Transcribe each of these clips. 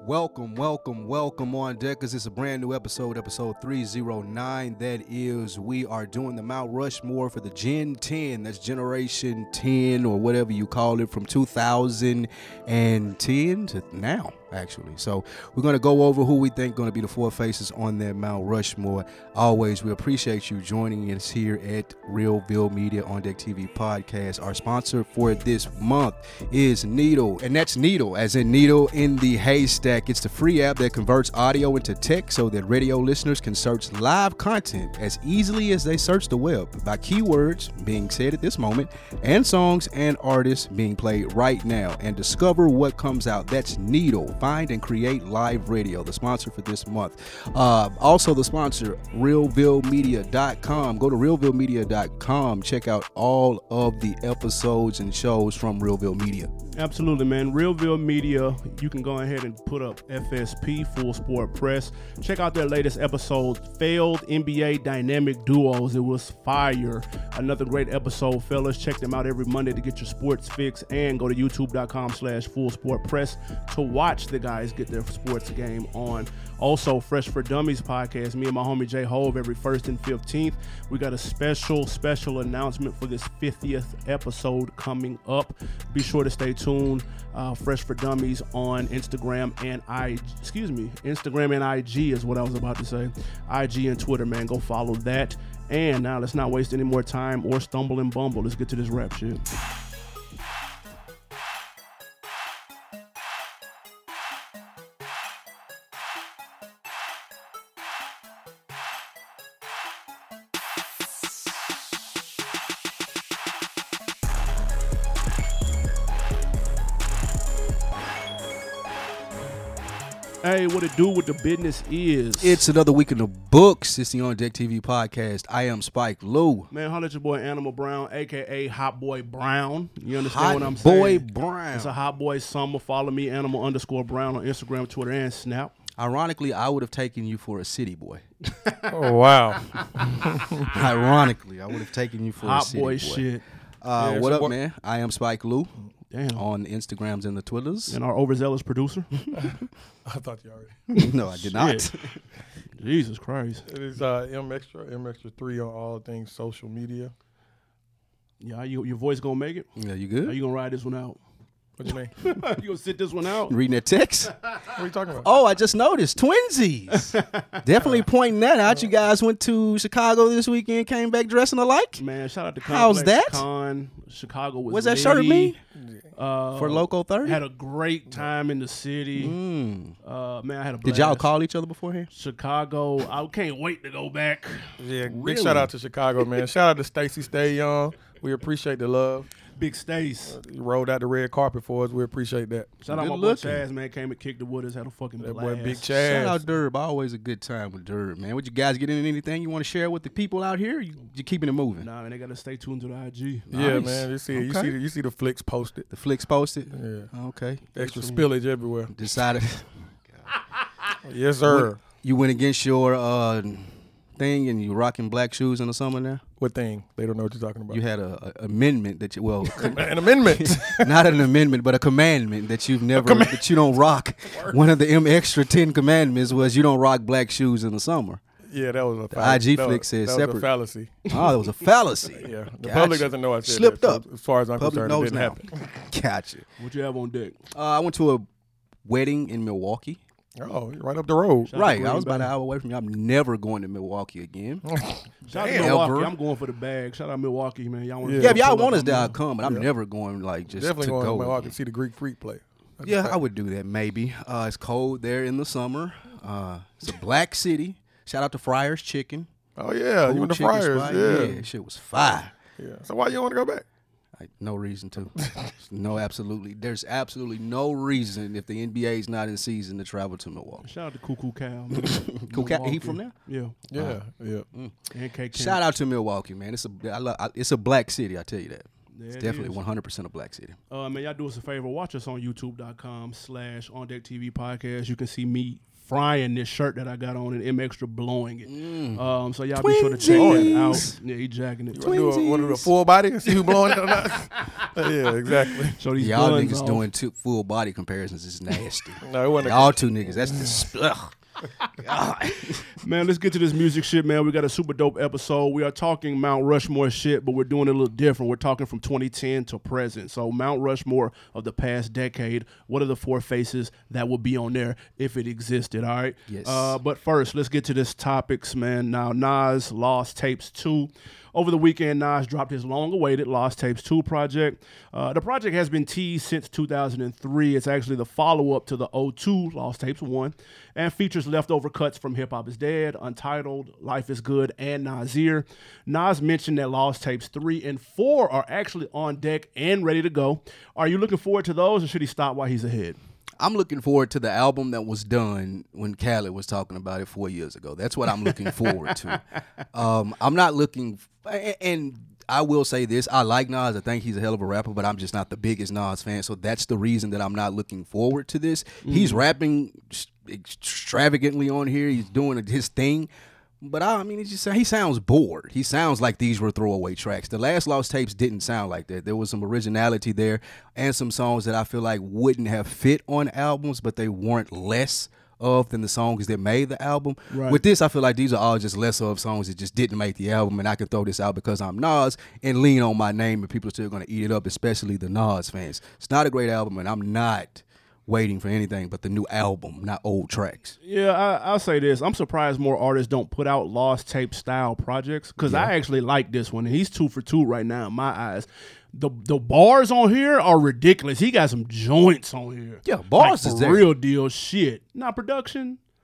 Welcome on deck, because it's a brand new episode 309. That is, we are doing the Mount Rushmore for the Gen 10. That's Generation 10 or whatever you call it, from 2010 to now, actually. So we're going to go over who we think going to be the four faces on that Mount Rushmore. Always, we appreciate you joining us here at Realville Media On Deck TV podcast. Our sponsor for this month is Needle, and that's Needle as in needle in the haystack. It's the free app that converts audio into text so that radio listeners can search live content as easily as they search the web by keywords being said at this moment and songs and artists being played right now, and discover what comes out. That's Needle. Find and create live radio, the sponsor for this month. Also the sponsor, realvillemedia.com. Go to realvillemedia.com. Check out all of the episodes and shows from Realville Media. Absolutely, man. Realville Media, you can go ahead and put up FSP, Full Sport Press. Check out their latest episode, Failed NBA Dynamic Duos. It was fire. Another great episode, fellas. Check them out every Monday to get your sports fix, and go to youtube.com/Full Sport Press to watch the guys get their sports game on. Also, Fresh for Dummies podcast, me and my homie Jay Hove, every 1st and 15th. We got a special announcement for this 50th episode coming up. Be sure to stay tuned. Fresh for Dummies on Instagram and Instagram and IG is what I was about to say. IG and Twitter, man. Go follow that. And now let's not waste any more time or stumble and bumble. Let's get to this rap shit. Hey, what it do, what the business is? It's another week in the books. It's the On Deck TV podcast. I am Spike Lou. Man, holla at your boy Animal Brown, a.k.a. Hot Boy Brown. You understand Hot what I'm saying? Boy Brown. It's a Hot Boy summer. Follow me, Animal_Brown on Instagram, Twitter, and Snap. Ironically, I would have taken you for a city boy. Oh, wow. Ironically, I would have taken you for a Hot city boy boy. shit. What up, man? I am Spike Lou. Damn. On Instagrams and the Twitters. And our overzealous producer. I thought you already. No, I did not. Jesus Christ. It is M Extra 3 on all things social media. Yeah, your voice gonna make it? Yeah, you Are good? you gonna ride this one out? What do you mean? You gonna sit this one out? Reading that text? What are you talking about? Oh, I just noticed. Twinsies. Definitely pointing that out. You guys went to Chicago this weekend, came back dressing alike? Man, shout out to How's Complex that? Con. Chicago was What's that litty. shirt mean? For Loco 30? Had a great time in the city. Man, I had a blast. Did y'all call each other beforehand? Chicago, I can't wait to go back. Yeah, big Really? shout out to Chicago, man. Shout out to Stacey Stay Young. We appreciate the love. Big Stace. You rolled out the red carpet for us. We appreciate that. Shout out Good my boy looking. Chaz, man. Came and kicked the wood. Had a fucking That blast. boy Big Shout Chaz. out Durb. Always a good time with Durb, man. Would you guys get into anything you want to share with the people out here? You keeping it moving? Nah, man, they gotta stay tuned to the IG. Yeah, Nice. man. You see it. Okay. You see the flicks posted. The flicks posted? Yeah. Okay. Extra spillage everywhere. Decided Yes, sir. you went against your thing and you rocking black shoes in the summer now? What thing? They don't know what you're talking about. You had a amendment that you, An amendment. not an amendment, but a commandment that you've never, that you don't rock. One of the M Extra 10 commandments was you don't rock black shoes in the summer. Yeah, that was a The fallacy. IG flick says that separate. was a fallacy. Oh, that was a fallacy. Yeah, the Gotcha. public doesn't know I said Slipped that. up. So as far as I'm Public concerned, it knows didn't now. happen. Gotcha. What you have on deck? I went to a wedding in Milwaukee. Oh, you're right up the road. Shout out Right. to I was Green about Bay. an hour away from you. I'm never going to Milwaukee again. Shout out Damn. to Milwaukee. Ever. I'm going for the bag. Shout out Milwaukee, man. Y'all want Yeah. Yeah, if y'all pull want up us on there, me? I'll come, but I'm Yeah. never going like just Definitely to going to go. Milwaukee again. to see the Greek Freak play. That's Yeah, a fact. I would do that maybe. It's cold there in the summer. It's a black city. Shout out to Friars Chicken. Oh yeah, you Cool went to chicken Friars. spot. Yeah. Shit was fire. Yeah. So why you want to go back? Like, no reason to. There's absolutely no reason if the NBA is not in season to travel to Milwaukee. Shout out to Cuckoo Cow. Man. Cool cat, he Milwaukee. from there? Yeah. Yeah. Yeah. And K. Shout out to Milwaukee, man. It's a black city, I tell you that. Yeah, It's it definitely is. 100% a black city. Man, y'all do us a favor. Watch us on youtube.com/OnDeckTV podcast. You can see me frying this shirt that I got on, and M Extra blowing it. So y'all be sure to check that out. Yeah, he jacking it. Want to do a full body and see who blowing it or not? Yeah, exactly. So these Y'all buns niggas off. doing full body comparisons is nasty. No, it wasn't. Y'all two niggas, that's the Man, let's get to this music shit, man. We got a super dope episode. We are talking Mount Rushmore shit, but we're doing it a little different. We're talking from 2010 to present. So Mount Rushmore of the past decade, what are the 4 faces that would be on there if it existed, all right? Yes. But first, let's get to this topics, man. Now, Nas Lost Tapes 2. Over the weekend, Nas dropped his long-awaited Lost Tapes 2 project. The project has been teased since 2003. It's actually the follow-up to the 02 Lost Tapes 1 and features leftover cuts from Hip Hop Is Dead, Untitled, Life Is Good, and Nasir. Nas mentioned that Lost Tapes 3 and 4 are actually on deck and ready to go. Are you looking forward to those, or should he stop while he's ahead? I'm looking forward to the album that was done when Khaled was talking about it 4 years ago. That's what I'm looking forward to. I'm not looking, and I will say this, I like Nas. I think he's a hell of a rapper, but I'm just not the biggest Nas fan. So that's the reason that I'm not looking forward to this. He's rapping extravagantly on here. He's doing his thing. But I mean, he sounds bored. He sounds like these were throwaway tracks. The last Lost Tapes didn't sound like that. There was some originality there and some songs that I feel like wouldn't have fit on albums, but they weren't less of than the songs that made the album. Right. With this, I feel like these are all just less of songs that just didn't make the album, and I can throw this out because I'm Nas and lean on my name, and people are still going to eat it up, especially the Nas fans. It's not a great album, and I'm not waiting for anything but the new album, not old tracks. Yeah, I'll say this. I'm surprised more artists don't put out Lost Tape style projects because I actually like this one. And he's 2 for 2 right now in my eyes. The bars on here are ridiculous. He got some joints on here. Yeah, bars like, is for there. real deal shit. Now production,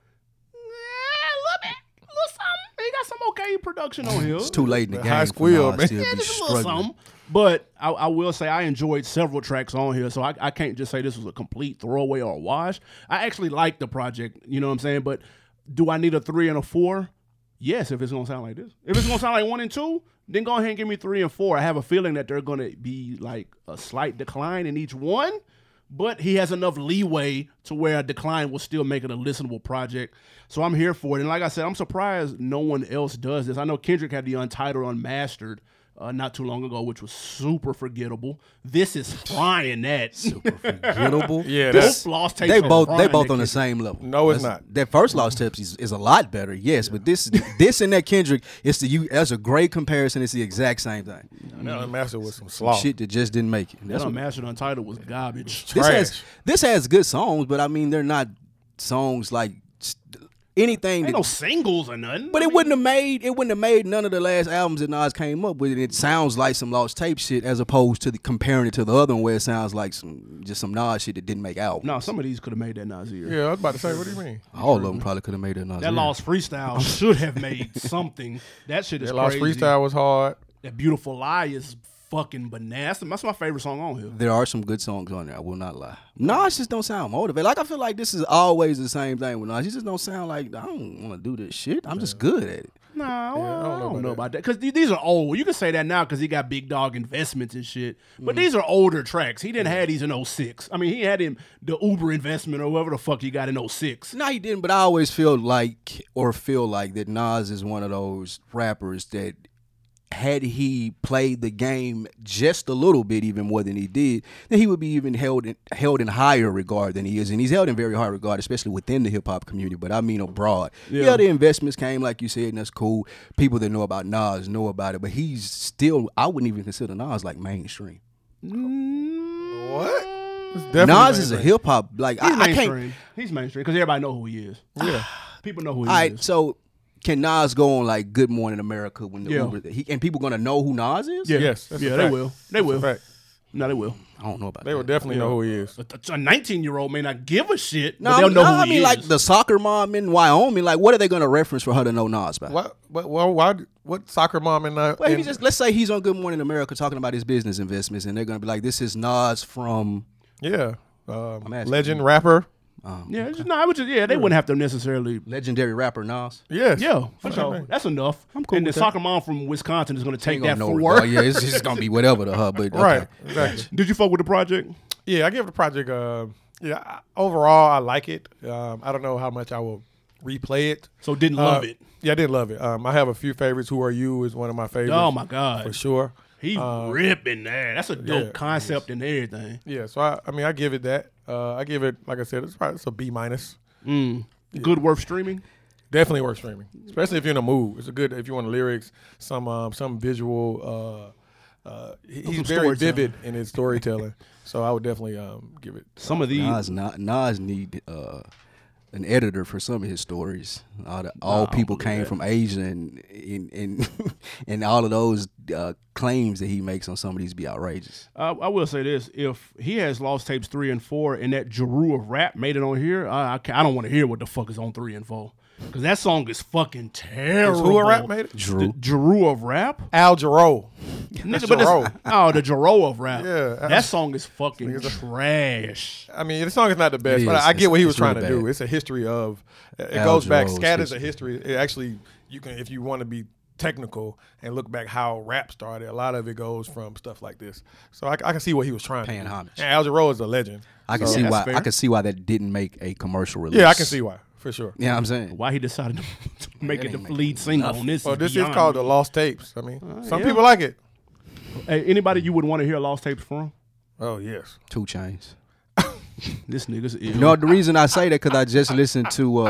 a little bit, a little something. He got some okay production on here. It's too late in the The game. high for squeal, Nas man. to Yeah, be just a little struggling. something. But I will say I enjoyed several tracks on here, so I can't just say this was a complete throwaway or a wash. I actually like the project, you know what I'm saying? But do I need a 3 and a 4? Yes, if it's going to sound like this. If it's going to sound like 1 and 2, then go ahead and give me 3 and 4. I have a feeling that they're going to be like a slight decline in each one, but he has enough leeway to where a decline will still make it a listenable project. So I'm here for it. And like I said, I'm surprised no one else does this. I know Kendrick had the Untitled Unmastered not too long ago, which was super forgettable. This is frying that. Super forgettable. Yeah, Both Lost Tapes They are both frying on that the same level. No, it's not. That first Lost Tapes is a lot better, yes, but this and that Kendrick, that's a great comparison. It's the exact same thing. That master was some slaw. Shit that just didn't make it. That That's what, Unmastered Untitled was garbage. this has good songs, but I mean they're not songs like anything. Ain't That, no singles or nothing. but it wouldn't have made none of the last albums that Nas came up with. It sounds like some Lost Tape shit as opposed to comparing it to the other one where it sounds like some Nas shit that didn't make albums. No, some of these could have made that Nasir. Yeah, I was about to say, what do you mean? All of them probably could have made that Nas. That Lost Freestyle should have made something. That shit is That Lost crazy. Freestyle was hard. That Beautiful Lie is fucking bananas. That's my favorite song on here. There are some good songs on there. I will not lie. Nas just don't sound motivated. Like I feel like this is always the same thing with Nas. He just don't sound like I don't want to do this shit. I'm just good at it. No, I don't know about that. Because Mm-hmm. these are old. You can say that now because he got big dog investments and shit. But these are older tracks. He didn't have these in 06. I mean, he had him the Uber investment or whatever the fuck he got in 06. No, he didn't. But I always feel like that Nas is one of those rappers that had he played the game just a little bit, even more than he did, then he would be even held in higher regard than he is. And he's held in very high regard, especially within the hip-hop community, but I mean abroad. Yeah, the investments came, like you said, and that's cool. People that know about Nas know about it, but he's still, I wouldn't even consider Nas like mainstream. What? Nas is a hip-hop, like, He's I can't. mainstream. He's mainstream because everybody know who he is. Yeah. People know who he All right, is. so can Nas go on like Good Morning America when the Yeah. Uber, and people gonna know who Nas is? Yeah, Yes, that's a yeah, they fact. will. They That's a will. fact. No, they will. I don't know about They that. will definitely know who he is. A 19-year-old may not give a shit, No, but they'll know who I he mean, is. like the soccer mom in Wyoming. Like, what are they going to reference for her to know Nas by? What soccer mom and Well, he just let's say he's on Good Morning America talking about his business investments, and they're going to be like, "This is Nas from." yeah, asking legend rapper. yeah, I would just, they wouldn't have to necessarily. Legendary rapper Nas. Yes, Yeah, for sure. That's enough. I'm cool And the with that. soccer mom from Wisconsin is going to take Ain't that gonna for know work. regard. Yeah, it's just going to be whatever to her. But okay. right, exactly. Did you fuck with the project? Yeah, I give the project Yeah, overall, I like it. I don't know how much I will replay it. So didn't love it. Yeah, I didn't love it. I have a few favorites. Who Are You is one of my favorites. Oh my God, for sure. He's ripping there. That's a dope concept and everything. Yeah, so I give it that. I give it, like I said, it's a B-. Good worth streaming. Definitely worth streaming, especially if you're in a mood. It's a good if you want lyrics, some visual. He's very vivid in his storytelling, so I would definitely give it. Some of these Nas need an editor for some of his stories. All people came from Asia, and all of those claims that he makes on some of these be outrageous. I will say this: if he has Lost Tapes 3 and 4, and that Jeru of Rap made it on here, I don't want to hear what the fuck is on 3 and 4. Because that song is fucking terrible. Who a Rap made it? Jeru of Rap? Al Jarreau. Nigga, the Jeru of Rap. Yeah. That song is fucking trash. I mean, the song is not the best, but I get what he was trying to do. bad. It's a history of, it Al goes back, Jarreau's scat is a history. It actually, you can, if you want to be technical and look back how rap started, a lot of it goes from stuff like this. So I can see what he was trying Paying to do. homage. And Al Jarreau is a legend. I can So- see that's why. fair. I can see why that didn't make a commercial release. Yeah, I can see why, for sure. You know what I'm saying? Why he decided to make it the ain't making lead single nothing. on this? Well, this is beyond called me. the Lost Tapes. I mean, some yeah. people like it. Hey, anybody you would want to hear Lost Tapes from? Oh, yes. 2 Chainz. This nigga's ill. No, the reason I say that because I just listened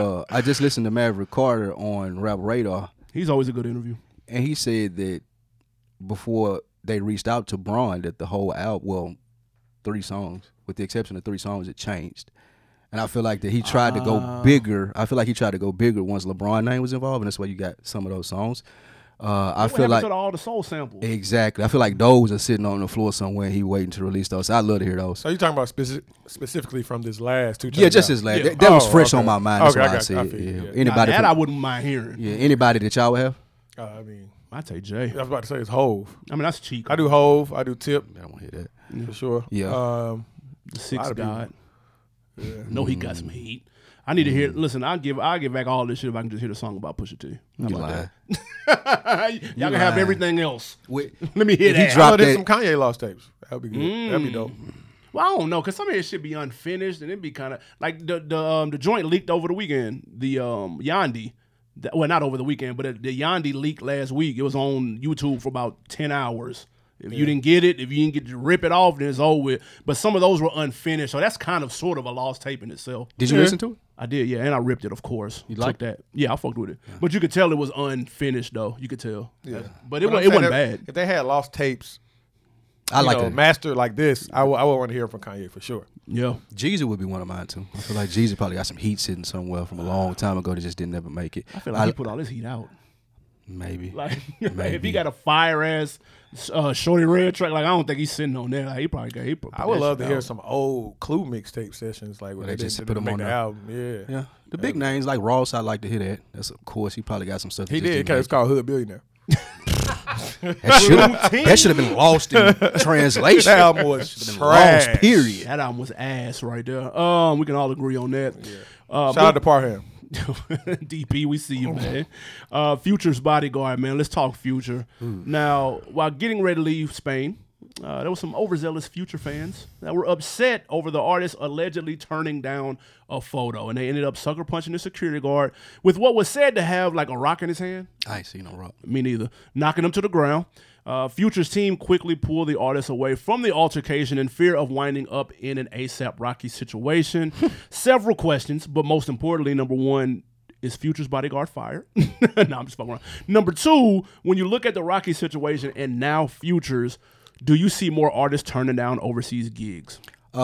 to Maverick Carter on Rap Radar, He's always a good interview. and he said that before they reached out to Braun, that the whole album, well, 3 songs, with the exception of 3 songs, it changed. And I feel like that he tried to go bigger. I feel like he tried to go bigger once LeBron's name was involved, and that's why you got some of those songs. I feel like to all the soul samples. exactly. I feel like those are sitting on the floor somewhere, and he waiting to release those. So I'd love to hear those. So you're talking about specifically from this last 2 Yeah, just album. his last. Yeah. That was Oh, fresh okay. on my mind. That's Okay, why I I said. feel you, Yeah. yeah. Anybody? Now, that from- I wouldn't mind hearing. yeah. Anybody that y'all would have? I mean, I take Jay. I was about to say it's Hove. I mean, that's cheap. I do Hove. I do Tip I don't want to hear that. for sure. Yeah. The lot Sixth of people. God. No, he got some heat. I need to hear. Listen, I'll give back all this shit if I can just hear the song about Pusha T. How You about lying. that? Y'all can have lying. everything else. Wait, Let me hear If he that. dropped Oh, there's that- some Kanye Lost Tapes. That'd be good. That'd be dope. Well, I don't know, cause some of it should be unfinished, and it'd be kind of like the joint leaked over the weekend. The Yandi, well, not over the weekend, but the Yandi leaked last week. It was on YouTube for about 10 hours. If you didn't get it, if you didn't get to rip it off, then it's over with. But some of those were unfinished, so that's kind of sort of a lost tape in itself. Did you listen to it? I did, yeah, and I ripped it, of course. You liked that? Yeah, I fucked with it. But you could tell it was unfinished, though. You could tell. Yeah. But it I'm wasn't saying bad. If they had Lost Tapes, I like know, it. master like this, I would want to hear from Kanye for sure. Yeah. Jeezy would be one of mine too. I feel like Jeezy probably got some heat sitting somewhere from a long time ago that just didn't ever make it. I feel like he put all his heat out. Maybe. Like, if Maybe. he got a fire ass Shorty Red track, like I don't think he's sitting on there. Like, he probably got. He put I would that love shit to hear out. some old Clue mixtape sessions, like where they they just just put 'em make on the there. album. Yeah, Yeah. The big names like Ross, I'd like to hear that. That's of course he probably got some stuff. he that just did didn't because it's called Hood Billionaire. make it. That should have been lost in translation. That album was Should've been trash. lost, period. That album was ass right there. We can all agree on that. Shout out to Parham. DP, we see you, man. Future's bodyguard, man. Let's talk Future. Now, while getting ready to leave Spain, there was some overzealous Future fans that were upset over the artist allegedly turning down a photo, and they ended up sucker punching the security guard with what was said to have like a rock in his hand. I ain't seen no rock. Me neither. Knocking him to the ground. Future's team quickly pulled the artist away from the altercation in fear of winding up in an ASAP Rocky situation. Several questions, but most importantly, number one, is Future's bodyguard fired? No, I'm just fucking around. Number two, when you look at the Rocky situation and now Future's, do you see more artists turning down overseas gigs?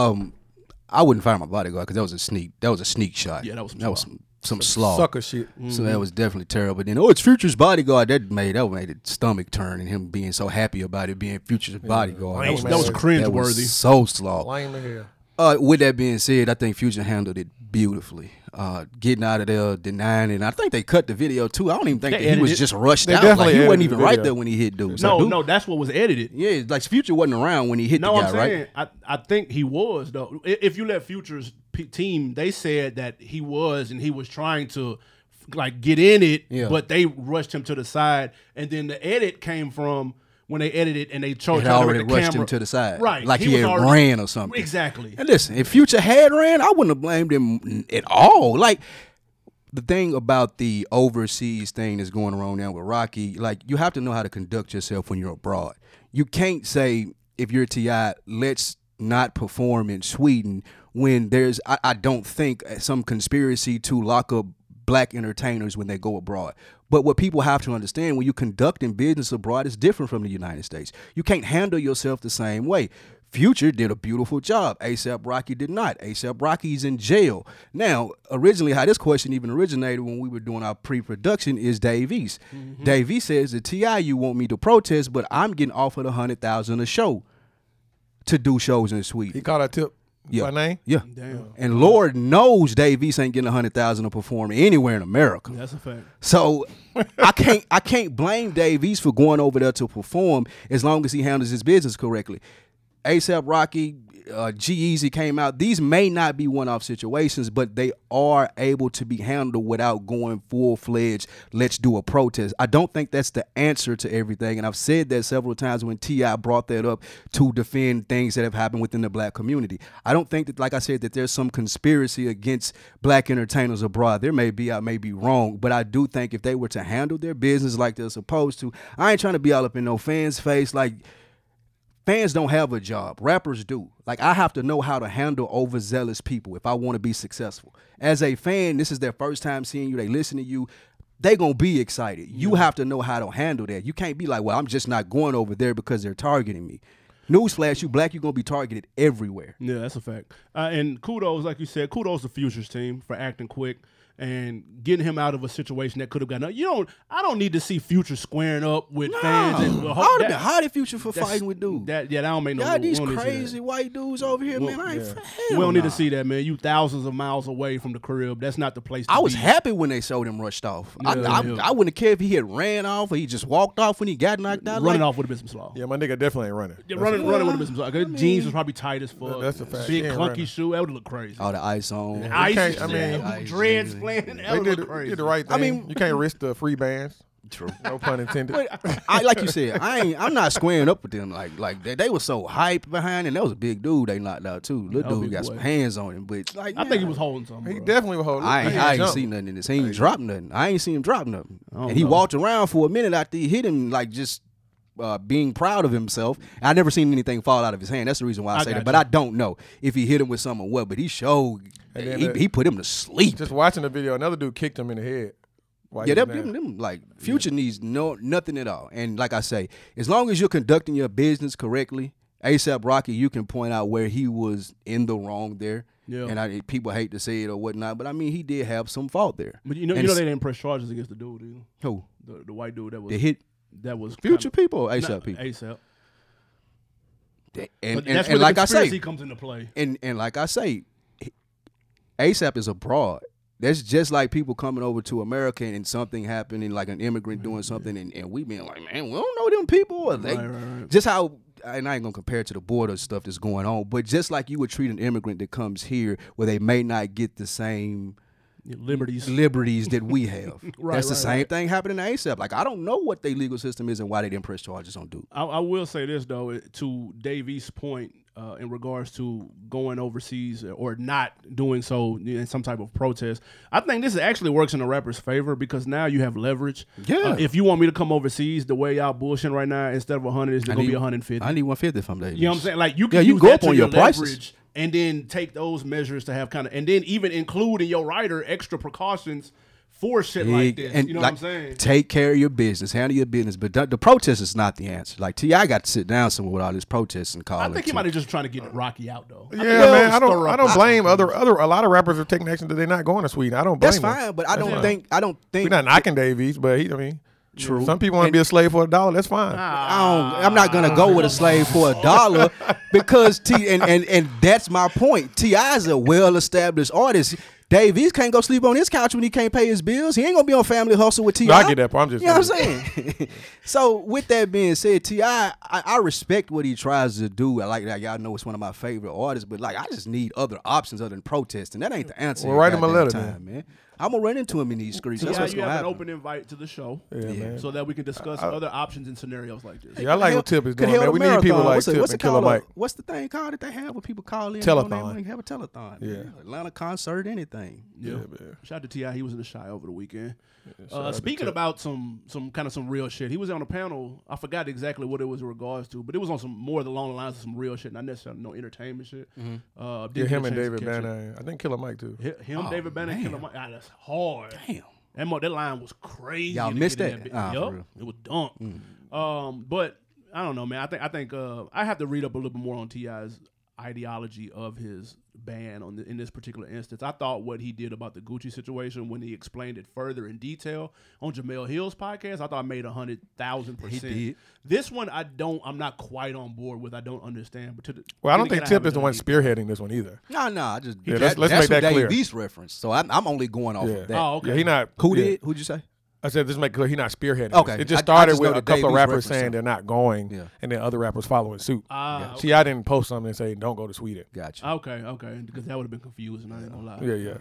I wouldn't fire my bodyguard because that was a sneak. That was a sneak shot. Yeah, that was some slaw. Sucker shit. So that was definitely terrible. Then it's Future's bodyguard. That made it stomach turn, and him being so happy about it being Future's bodyguard. Lame, That was man. cringe That was worthy. so slaw. Lame in here. With that being said, I think Future handled it beautifully. Getting out of there, denying it. And I think they cut the video too. I don't even think They that he was edited. just rushed They out. definitely Like he wasn't edited even the right video. there when he hit dude. No, that's what was edited. Yeah, like Future wasn't around when he hit No, the guy, I'm saying right? I think he was though. If you let Future's team, they said that he was, and he was trying to like get in it, Yeah. but they rushed him to the side, and then the edit came from when they edited and they showed already the rushed camera. him to the side, Right, like he had ran or something. Exactly. And listen, if Future had ran, I wouldn't have blamed him at all. Like, the thing about the overseas thing that's going around now with Rocky, like, you have to know how to conduct yourself when you're abroad. You can't say, if you're T.I., let's not perform in Sweden when there's, I don't think, some conspiracy to lock up black entertainers when they go abroad. But what people have to understand, when you conducting business abroad, is different from the United States. You can't handle yourself the same way. Future did a beautiful job. A$AP Rocky did not. A$AP Rocky's in jail. Now, originally, how this question even originated when we were doing our pre-production is Dave East. Mm-hmm. Dave East says, the T.I., you want me to protest, but I'm getting offered $100,000 a show to do shows in Sweden. He caught a tip by name? Yeah. Damn. And Lord knows Dave East ain't getting $100,000 to perform anywhere in America. That's a fact. So I can't blame Dave East for going over there to perform as long as he handles his business correctly. A$AP Rocky, G-Eazy came out. These may not be one-off situations, but they are able to be handled without going full-fledged, let's do a protest. I don't think that's the answer to everything, and I've said that several times when T.I. brought that up to defend things that have happened within the black community. I don't think that, like I said, that there's some conspiracy against black entertainers abroad. There may be, I may be wrong, but I do think if they were to handle their business like they're supposed to, I ain't trying to be all up in no fans' face, like, fans don't have a job. Rappers do. Like, I have to know how to handle overzealous people if I want to be successful. As a fan, this is their first time seeing you. They listen to you. They going to be excited. You have to know how to handle that. You can't be like, well, I'm just not going over there because they're targeting me. Newsflash, you black, you're going to be targeted everywhere. Yeah, that's a fact. And kudos, like you said, kudos to Future's team for acting quick and getting him out of a situation that could have gotten. I don't need to see Future squaring up with fans. And, I would have been hot at Future for fighting with dudes. That don't make no. Y'all these crazy white dudes over here, man. We don't need to see that, man. You thousands of miles away from the crib. That's not the place to be. I was happy when they showed him rushed off. I wouldn't have cared if he had ran off or he just walked off when he got knocked out. Running off would have been some slaw. Yeah, my nigga definitely ain't running. Yeah, running would have been some slaw. Jeans was probably tight as fuck. That's a fact. Big clunky shoe. That would look crazy. All the ice on. Dreads playing. That would look crazy. Did the right thing. I mean, you can't risk the free bands. True. No pun intended. But I like you said, I'm not squaring up with them like they were so hyped behind, and that was a big dude they knocked out too. Little dude got some hands on him, but like I think he was holding something. He definitely was holding. I ain't seen nothing in this. He ain't dropped nothing. I ain't seen him drop nothing. And he walked around for a minute after he hit him, like just being proud of himself. I never seen anything fall out of his hand. That's the reason why I say that. But I don't know if he hit him with something or what. But he showed he put him to sleep. Just watching the video, another dude kicked him in the head. Yeah, them like Future needs nothing at all. And like I say, as long as you're conducting your business correctly, A$AP Rocky, you can point out where he was in the wrong there. Yeah. And people hate to say it or whatnot, but I mean, he did have some fault there. But you know they didn't press charges against the dude either. Who? The white dude that was the hit. That was Future people or A$AP people? A$AP. And that's where like the conspiracy comes into play. And like I say, A$AP is abroad. That's just like people coming over to America and something happening, like an immigrant doing something, and we being like, man, we don't know them people. Or they, right. Just how, and I ain't gonna compare it to the border stuff that's going on, but just like you would treat an immigrant that comes here where they may not get the same liberties that we have. That's the same thing happening to A$AP. Like, I don't know what their legal system is and why they didn't press charges on dude. I will say this though, to Dave East's point, in regards to going overseas or not doing so in some type of protest, I think this actually works in the rapper's favor because now you have leverage. Yeah. If you want me to come overseas, the way y'all bullshitting right now, instead of 100, it's going to be 150. I need 150 from Dave East. You know what I'm saying? Like, you can use go up on your prices. And then take those measures to have and then even include in your rider extra precautions for shit like this. And you know what I'm saying? Take care of your business, handle your business. But the protest is not the answer. Like, T.I. got to sit down somewhere with all this protest and call it. I think he might have just trying to get Rocky out though. Yeah, man. I don't blame other. A lot of rappers are taking action that they're not going to Sweden. I don't blame them. That's fine, but I don't think. We're not knocking Dave East, but true. Some people want to be a slave for $1. That's fine. I'm not gonna go with a slave for $1 because and that's my point. T.I. is a well-established artist. Dave East can't go sleep on his couch when he can't pay his bills. He ain't gonna be on Family Hustle with T.I. No, I get that part. I'm just, you know what I'm saying? So with that being said, T.I., I respect what he tries to do. I like that. Y'all know it's one of my favorite artists, but like I just need other options other than protesting. That ain't the answer. Well, write him a letter, man. I'm gonna run into him in these streets. That's what's you gonna have happen. an open invite to the show, man. so that we can discuss other options in scenarios like this. Yeah, I like what Tip is doing, man. We need people like Tip and Killer Mike. What's the thing called that they have when people call in? Telethon. Have a telethon. Yeah. Atlanta concert, anything. Yeah, man. Shout out to T.I. He was in the Chi over the weekend. Yeah, speaking about some real shit, he was on a panel. I forgot exactly what it was in regards to, but it was on some more along the lines of some real shit, not necessarily no entertainment shit. Yeah, him and David Banner. I think Killer Mike too. David Banner, Killer Mike. That's hard. Damn. That line was crazy. Y'all missed that? Yup, it was dumb. But I don't know, man. I think I have to read up a little bit more on T.I.'s ideology of his ban in this particular instance. I thought what he did about the Gucci situation when he explained it further in detail on Jamel Hill's podcast, I thought made 100,000%. He did. This one I'm not quite on board with. I don't understand. But I don't think Tip is the one spearheading this one either. No, I just let's make that clear. Dave reference. So I'm only going off of that. Oh, okay. Yeah, he not. Who did? Who'd you say? I said this make clear he's not spearheading. Okay. It just started just with know a the couple of Davies rappers reference, saying so. they're not going, and then other rappers following suit. Okay. See, I didn't post something and say don't go to Sweden. Gotcha. Okay, because that would have been confusing. I ain't gonna lie. Yeah.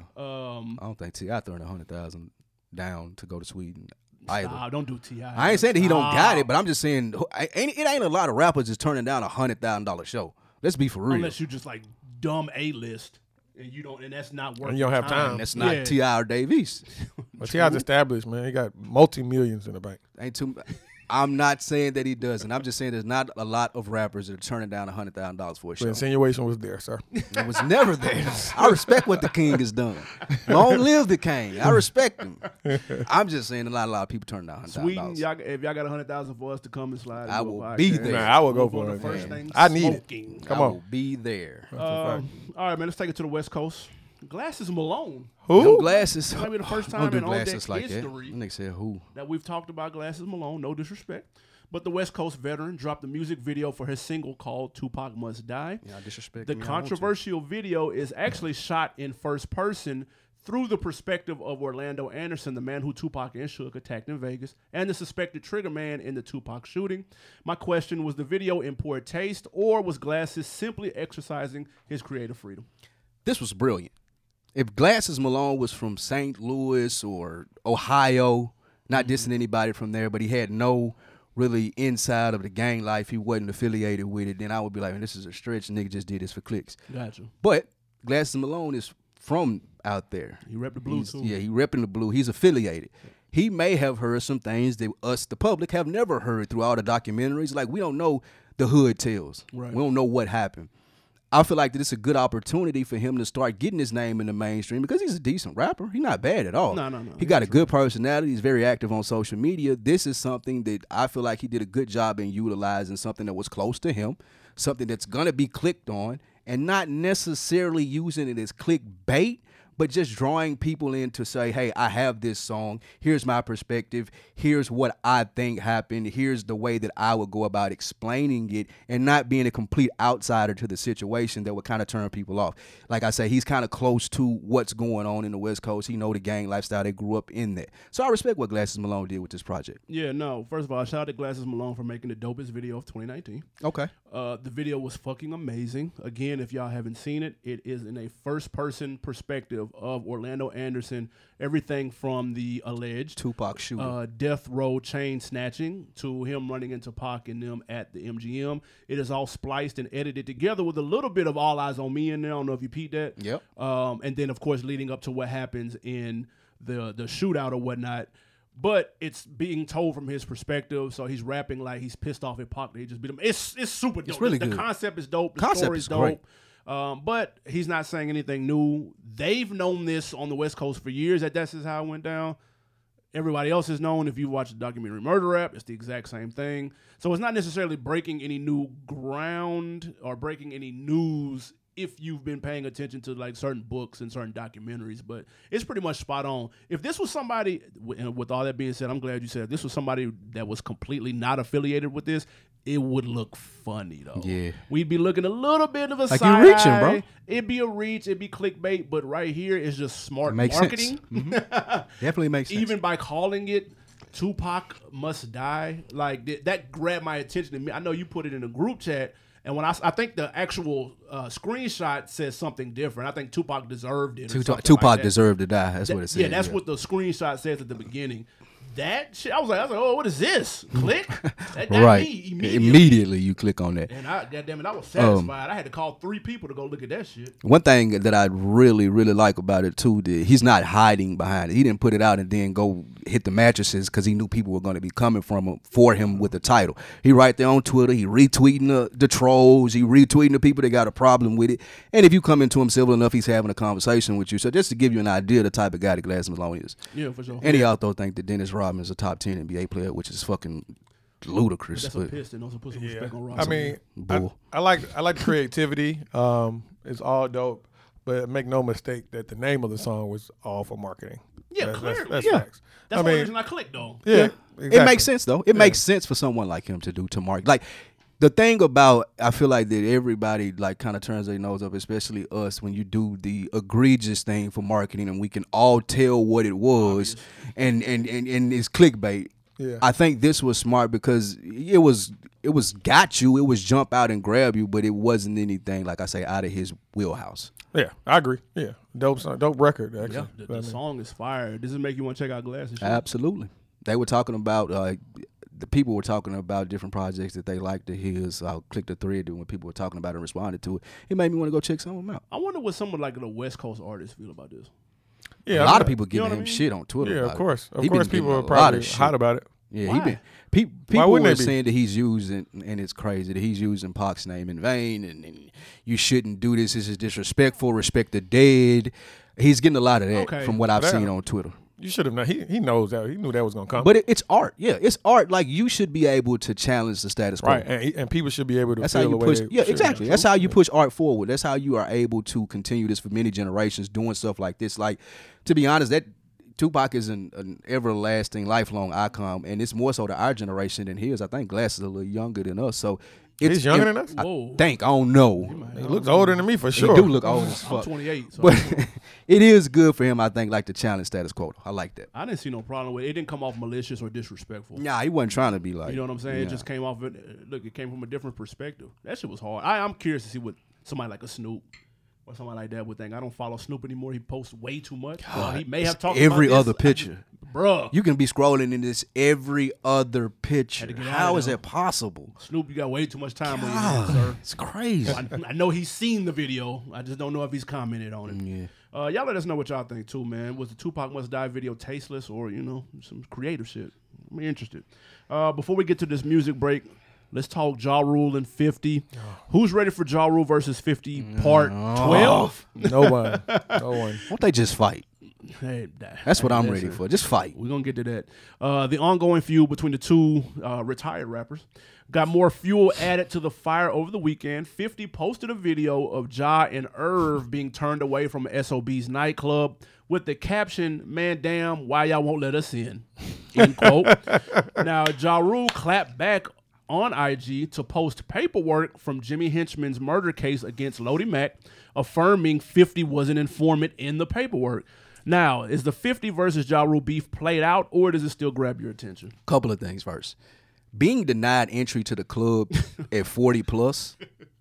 I don't think T.I. throwing 100,000 down to go to Sweden either. Nah, don't do T.I. I ain't saying that he don't got it, but I'm just saying it ain't a lot of rappers just turning down $100,000 show. Let's be for real. Unless you just like dumb A-list. And you don't, and that's not worth. And you don't have time. That's not T.I. or Davies. But T.I.'s established, man. He got multi-millions in the bank. Ain't too. I'm not saying that he doesn't. I'm just saying there's not a lot of rappers that are turning down $100,000 for a show. The insinuation was there, sir. It was never there. I respect what the king has done. Long live the king. I respect him. I'm just saying a lot of people turn down $100,000. Sweden, if y'all got 100,000 for us to come and slide, I will be there. Man, I will go for it. First thing, I need smoking. it. Come I on. will be there. All right, man. Let's take it to the West Coast. Glasses Malone. Them Who? glasses. Might be the first Don't time do in On Deck glasses like that. history Nigga said who? that we've talked about Glasses Malone. No disrespect. But the West Coast veteran dropped a music video for his single called Tupac Must Die. Yeah, disrespect. The controversial video is actually shot in first person through the perspective of Orlando Anderson, the man who Tupac and Suge attacked in Vegas, and the suspected trigger man in the Tupac shooting. My question, was the video in poor taste, or was Glasses simply exercising his creative freedom? This was brilliant. If Glasses Malone was from St. Louis or Ohio, not dissing anybody from there, but he had no really inside of the gang life, he wasn't affiliated with it, then I would be like, man, this is a stretch. Nigga just did this for clicks. Gotcha. But Glasses Malone is from out there. He repped the blue too. Yeah, he repping the blue. He's affiliated. He may have heard some things that us, the public, have never heard through all the documentaries. Like, we don't know the hood tales. Right. We don't know what happened. I feel like that it's a good opportunity for him to start getting his name in the mainstream because he's a decent rapper. He's not bad at all. No. He got a good personality. He's very active on social media. This is something that I feel like he did a good job in utilizing, something that was close to him, something that's going to be clicked on, and not necessarily using it as clickbait, but just drawing people in to say, hey, I have this song. Here's my perspective. Here's what I think happened. Here's the way that I would go about explaining it, and not being a complete outsider to the situation that would kind of turn people off. Like I say, he's kind of close to what's going on in the West Coast. He know the gang lifestyle. They grew up in that. So I respect what Glasses Malone did with this project. Yeah, no. First of all, shout out to Glasses Malone for making the dopest video of 2019. Okay. The video was fucking amazing. Again, if y'all haven't seen it, it is in a first-person perspective of Orlando Anderson. Everything from the alleged Tupac shooting. death row chain snatching to him running into Pac and them at the MGM. It is all spliced and edited together with a little bit of All Eyes on Me in there. I don't know if you peeped that. Yep. And then, of course, leading up to what happens in the shootout or whatnot. But it's being told from his perspective, so he's rapping like he's pissed off at Pac. They just beat him. It's super dope. It's really the good. concept is dope. The Concept story is is dope. great. But he's not saying anything new. They've known this on the West Coast for years, that that's just how it went down. Everybody else has known. If you watch the documentary Murder Rap, it's the exact same thing. So it's not necessarily breaking any new ground or breaking any news if you've been paying attention to like certain books and certain documentaries, but it's pretty much spot on. If this was somebody, and with all that being said, I'm glad you said this was somebody that was completely not affiliated with this, it would look funny though. Yeah. We'd be looking a little bit of a Like side you're reaching, eye. bro. It'd be a reach, it'd be clickbait, but right here is just smart Makes marketing. sense. Definitely makes sense. Even by calling it Tupac Must Die, like that grabbed my attention. I know you put it in a group chat, And when I think the actual screenshot says something different. I think Tupac deserved it. Tupac deserved to die. That's what it says. Yeah, that's what the screenshot says at the beginning. That shit, I was like, oh, what is this? Click. That right. Immediately you click on that. And goddamn it, I was satisfied. I had to call 3 people to go look at that shit. One thing that I really, really like about it too, he's not hiding behind it. He didn't put it out and then go hit the mattresses because he knew people were going to be coming for him with the title. He right there on Twitter. He retweeting the trolls. He retweeting the people that got a problem with it. And if you come into him civil enough, he's having a conversation with you. So just to give you an idea of the type of guy that Glass Malone is. Yeah, for sure. And he also think that Dennis Rodman is a top 10 NBA player, which is fucking ludicrous. That's a piston. Also put some respect on Rodman. I mean, I like creativity. It's all dope, but make no mistake that the name of the song was all for marketing. Yeah, clearly. That's facts. That's the reason I clicked though. Yeah, exactly. It makes sense though. It makes sense for someone like him to do to market. Like the thing about, I feel like that everybody like kind of turns their nose up, especially us, when you do the egregious thing for marketing, and we can all tell what it was, and it's clickbait. Yeah. I think this was smart because it was got you. It was jump out and grab you, but it wasn't anything, like I say, out of his wheelhouse. Yeah, I agree. Yeah, dope song, dope record. Actually, yeah, the song is fire. Does it make you want to check out Glass? Absolutely. They were talking about the people were talking about different projects that they liked to hear. So I clicked the thread when people were talking about it and responded to it. It made me want to go check some of them out. I wonder what some of like the West Coast artists feel about this. Yeah, a lot of people giving him shit on Twitter. Yeah, about of course. It. Of course, people are probably hot about it. Yeah, people were saying that he's using, and it's crazy, that he's using Pac's name in vain, and you shouldn't do this. This is disrespectful. Respect the dead. He's getting a lot of that from what I've seen on Twitter. You should have known. He knows that. He knew that was going to come. But it's art. Yeah, it's art. Like, you should be able to challenge the status quo. Right, and people should be able to That's feel how you the push. way Yeah, exactly. That's how you push art forward. That's how you are able to continue this for many generations, doing stuff like this. Like, to be honest, that Tupac is an everlasting, lifelong icon, and it's more so to our generation than his. I think Glass is a little younger than us, so he's younger than us. I don't know. He looks older than me for sure. He do look old as fuck. I'm 28, so. But it is good for him, I think, like to challenge status quo. I like that. I didn't see no problem with it. It didn't come off malicious or disrespectful. Nah, he wasn't trying to be like. You know what I'm saying? Yeah. It just came off. Look, it came from a different perspective. That shit was hard. I'm curious to see what somebody like a Snoop or somebody like that would think. I don't follow Snoop anymore. He posts way too much. He may have talked every about other picture. Bruh. You can be scrolling in this every other picture. How is that possible? Snoop, you got way too much time on your hands, sir. It's crazy. I know he's seen the video. I just don't know if he's commented on it. Yeah. Y'all let us know what y'all think too, man. Was the Tupac Must Die video tasteless or, some creative shit? I'm interested. Before we get to this music break, let's talk Ja Rule and 50. Who's ready for Ja Rule versus 50 part 12? No one. Won't they just fight? Hey, that's what I'm ready for. Just fight. We're going to get to that. The ongoing feud between the two retired rappers got more fuel added to the fire over the weekend. 50 posted a video of Ja and Irv being turned away from SOB's nightclub with the caption, "Man, damn, why y'all won't let us in?" End quote. Now, Ja Rule clapped back on IG to post paperwork from Jimmy Henchman's murder case against Lodi Mack, affirming 50 was an informant in the paperwork. Now, is the 50 versus Ja Rule beef played out, or does it still grab your attention? Couple of things first. Being denied entry to the club at 40 plus.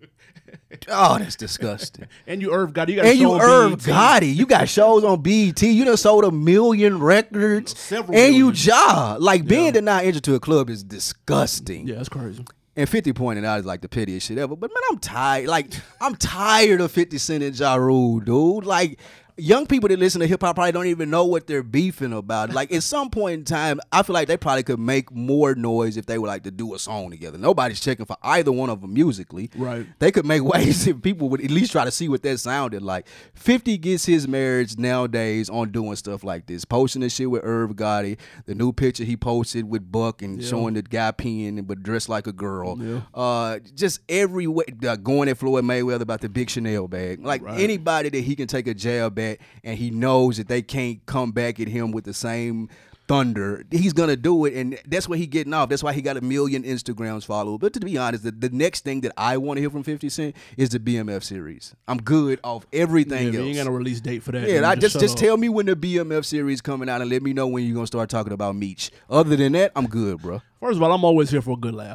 Oh, that's disgusting. And you Irv Gotti. You got shows on BET. You done sold 1 million records. Several and million. You Ja. Like, being denied entry to a club is disgusting. Yeah, that's crazy. And 50 pointed out is like the pettiest shit ever. But, man, I'm tired. Like, I'm tired of 50 Cent and Ja Rule, dude. Like, young people that listen to hip-hop probably don't even know what they're beefing about. Like, at some point in time, I feel like they probably could make more noise if they would like to do a song together. Nobody's checking for either one of them musically. Right. They could make waves if people would at least try to see what that sounded like. 50 gets his marriage nowadays on doing stuff like this. Posting this shit with Irv Gotti. The new picture he posted with Buck and showing the guy peeing but dressed like a girl. Yeah. Just every way, going at Floyd Mayweather about the big Chanel bag. Like, anybody that he can take a jab at, and he knows that they can't come back at him with the same thunder, he's gonna do it, and that's where he getting off. That's why he got 1 million Instagrams followed. But to be honest, the next thing that I want to hear from 50 Cent is the BMF series. I'm good off everything else. You ain't got a release date for that. Yeah, just tell me when the BMF series coming out and let me know when you're gonna start talking about Meech. Other than that, I'm good, bro. First of all, I'm always here for a good laugh.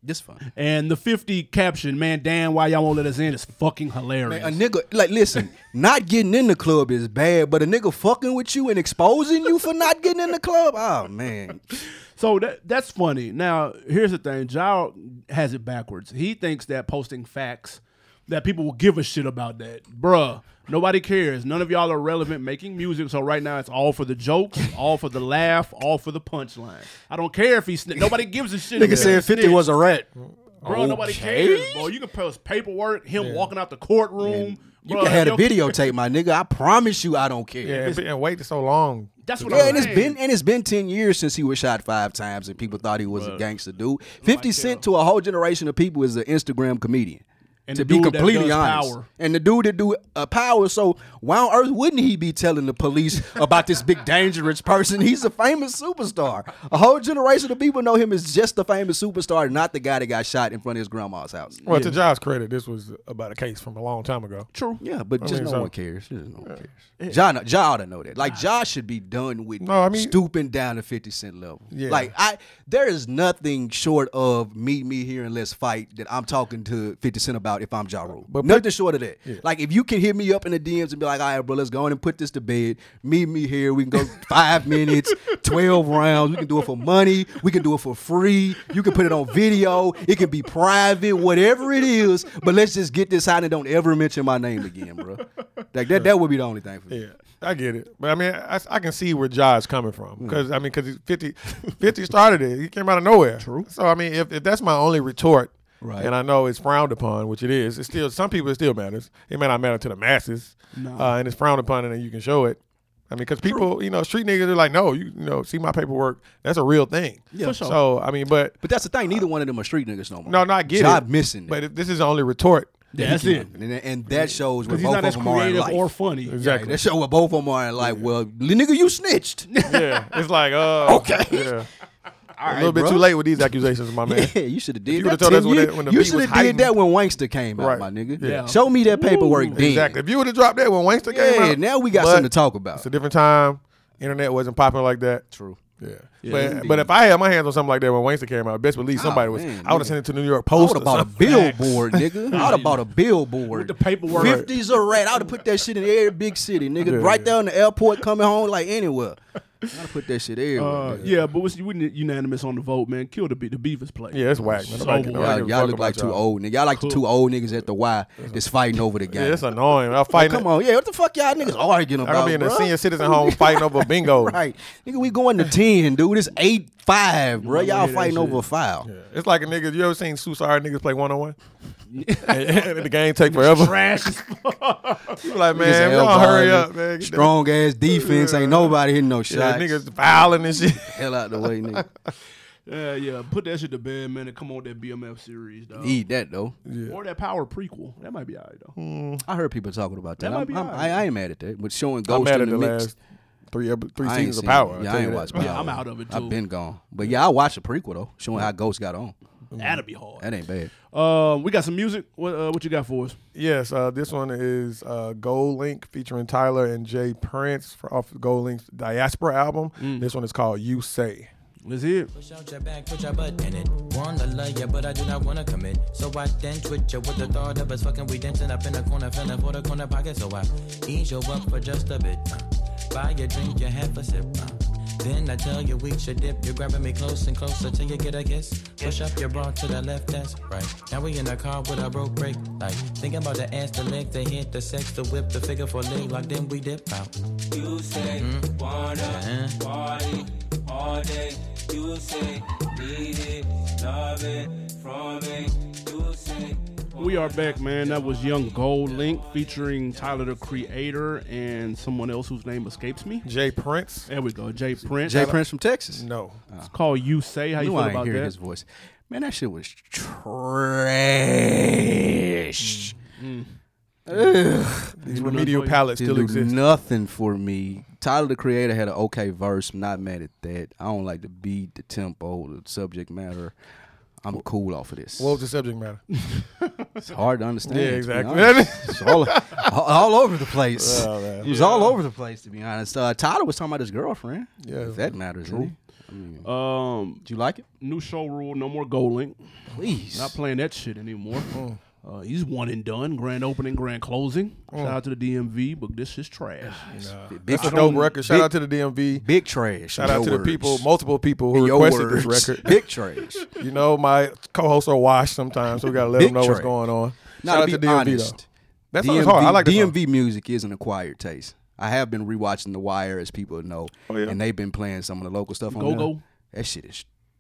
This fun. And the 50 caption, man, damn, why y'all won't let us in is fucking hilarious. Man, a nigga, like, listen, not getting in the club is bad, but a nigga fucking with you and exposing you for not getting in the club, oh, man. So that's funny. Now, here's the thing. Ja has it backwards. He thinks that posting facts, that people will give a shit about that. Bruh, nobody cares. None of y'all are relevant making music, so right now it's all for the jokes, all for the laugh, all for the punchline. I don't care if he's nobody gives a shit. Nigga said 50 was a rat. Bro, nobody cares, bro. You can post paperwork, him walking out the courtroom. You can have a videotape, my nigga. I promise you I don't care. Yeah, and wait so long. That's what yeah, I'm saying. And it's been 10 years since he was shot 5 times and people thought he was a gangster dude. 50 Cent to a whole generation of people is an Instagram comedian. And to be completely honest. Power. And the dude that do Power, so why on earth wouldn't he be telling the police about this big dangerous person? He's a famous superstar. A whole generation of people know him as just a famous superstar, not the guy that got shot in front of his grandma's house. Well, to Ja's credit, this was about a case from a long time ago. True. Yeah, but no one cares. No one cares. Ja ought to know that. Like, Ja should be done with stooping down to 50 Cent level. Yeah. Like, there is nothing short of meet me here and let's fight that I'm talking to 50 Cent about if I'm Ja Rule. But nothing short of that. Yeah. Like, if you can hit me up in the DMs and be like, all right, bro, let's go on and put this to bed. Meet me here. We can go 5 minutes, 12 rounds. We can do it for money. We can do it for free. You can put it on video. It can be private, whatever it is. But let's just get this out and don't ever mention my name again, bro. Like, that would be the only thing for me. Yeah, I get it. But, I mean, I can see where Ja is coming from. Because, I mean, because 50 started it. He came out of nowhere. True. So, I mean, if that's my only retort, right. And I know it's frowned upon, which it is. It's still, some people it still matters. It may not matter to the masses, and it's frowned upon, and then you can show it. I mean, because people, street niggas are like, no, you see my paperwork. That's a real thing. Yeah, for sure. So I mean, but that's the thing. Neither one of them are street niggas no more. No, I get Job it. missing. But if this is the only retort. Yeah, that's it. And that shows where he's both not of as them are in creative life. or funny. Exactly. Yeah, that show where both of them are in life. Well, nigga, you snitched. Yeah, it's like, okay. Yeah. All right, a little bit too late with these accusations, my man. Yeah, you should have did that. Told us when the you beat should was have did heightened. that when Wankster came out, Right. my nigga. Yeah. Show me that paperwork then. Exactly. If you would have dropped that when Wankster came out. Yeah, now we got something to talk about. It's a different time. Internet wasn't popping like that. True. Yeah. But if I had my hands on something like that when Wankster came out, best believe somebody was. Man, I would have sent it to New York I Post. would have bought a billboard, nigga. I would have bought a billboard. With the paperwork. 50's a rat. I would have put that shit in every big city, nigga. Yeah, right there in the airport, coming home, like anywhere. I would have put that shit everywhere. Yeah, but we unanimous on the vote, man. Kill the Beavers play. Yeah, it's whack, man. So Nobody give a Y'all fuck look like about two y'all. old niggas. Y'all like the two old niggas at the Y that's fighting over the game. Yeah, it's annoying. I'm fighting. Come on, yeah. What the fuck y'all niggas arguing about, I gotta be in a bro? senior citizen home fighting over bingo. Right. Nigga, we going to 10, dude. It's 8-5, bro. wanna Y'all hear that fighting shit. over a foul. Yeah. It's like a nigga. You ever seen two sorry niggas play 1-on-1? and the game take forever. Trash as fuck. You like, Niggas man, elbow y'all hurry me. up, man. Get that- Strong ass defense. Ain't nobody hitting no Yeah, shots. niggas fouling and shit. Hell out the way, nigga. Yeah. Put that shit to bed, man, and come on with that BMF series, dog. Eat that, though. Or that Power prequel. That might be all right, though. I heard people talking about that. That might be all right. I ain't mad at that. But showing I'm Ghost mad in at the the mix. last three I ain't seasons of seen Power. it. I'll Yeah, tell I you ain't that. watched Power. Yeah, I'm out of it, too. I've been gone. But yeah, I watched the prequel, though, showing how Ghost got on. That'd be hard. That ain't bad. We got some music. What you got for us? Yes, this one is Gold Link featuring Tyler and Jay Prince off Gold Link's Diaspora album. This one is called You Say. Let's hear it. Push out your back, put your butt in it. Wanna love ya, but I do not wanna commit. So I then twitch ya with the thought of us fucking. We dancing up in the corner, feeling for the corner pocket. So I ease your up for just a bit. Buy your drink, you have a sip. Then I tell you we should dip. You're grabbing me close and closer till you get a kiss. Push up your bra to the left, that's right. Now we in the car with a broke brake light. Thinking about the ass, the leg, the hit, the sex, the whip, the figure for leg lock. Then we dip out. You say, wanna party all day. You say, need it, love it, from it. You say. We are back, man. That was Young Gold Link featuring Tyler the Creator and someone else whose name escapes me. Jay Prince? There we go, Jay Prince. Jay Prince from Texas? No. It's called You Say. How you feel I ain't about hearing that? his voice. Man, that shit was trash. These remedial palettes Didn't still do exist. nothing for me. Tyler the Creator had an okay verse. I'm not mad at that. I don't like the beat, the tempo, the subject matter. I'm cool off of this. What was the subject matter? It's hard to understand. Yeah, to be exactly. honest. It's all over the place. Oh, man. It was all over the place, to be honest. Tyler was talking about his girlfriend. Yeah. If that matters. True. I mean, do you like it? New show rule: no more Gold Link. Please. Not playing that shit anymore. He's one and done. Grand opening, grand closing. Shout out to the DMV, but this is trash. Big That's a dope record. Shout out to the DMV. Big trash. Shout out to the people, multiple people who Your requested this words. record. Big trash. You know, my co-hosts are washed sometimes, so we gotta let Big them know what's trash. going on. Now, Shout out to to be DMV honest, though. That song is hard. I like the DMV music is an acquired taste. I have been rewatching The Wire, as people know, yeah. and they've been playing some of the local stuff on Go-Go. there. That shit is.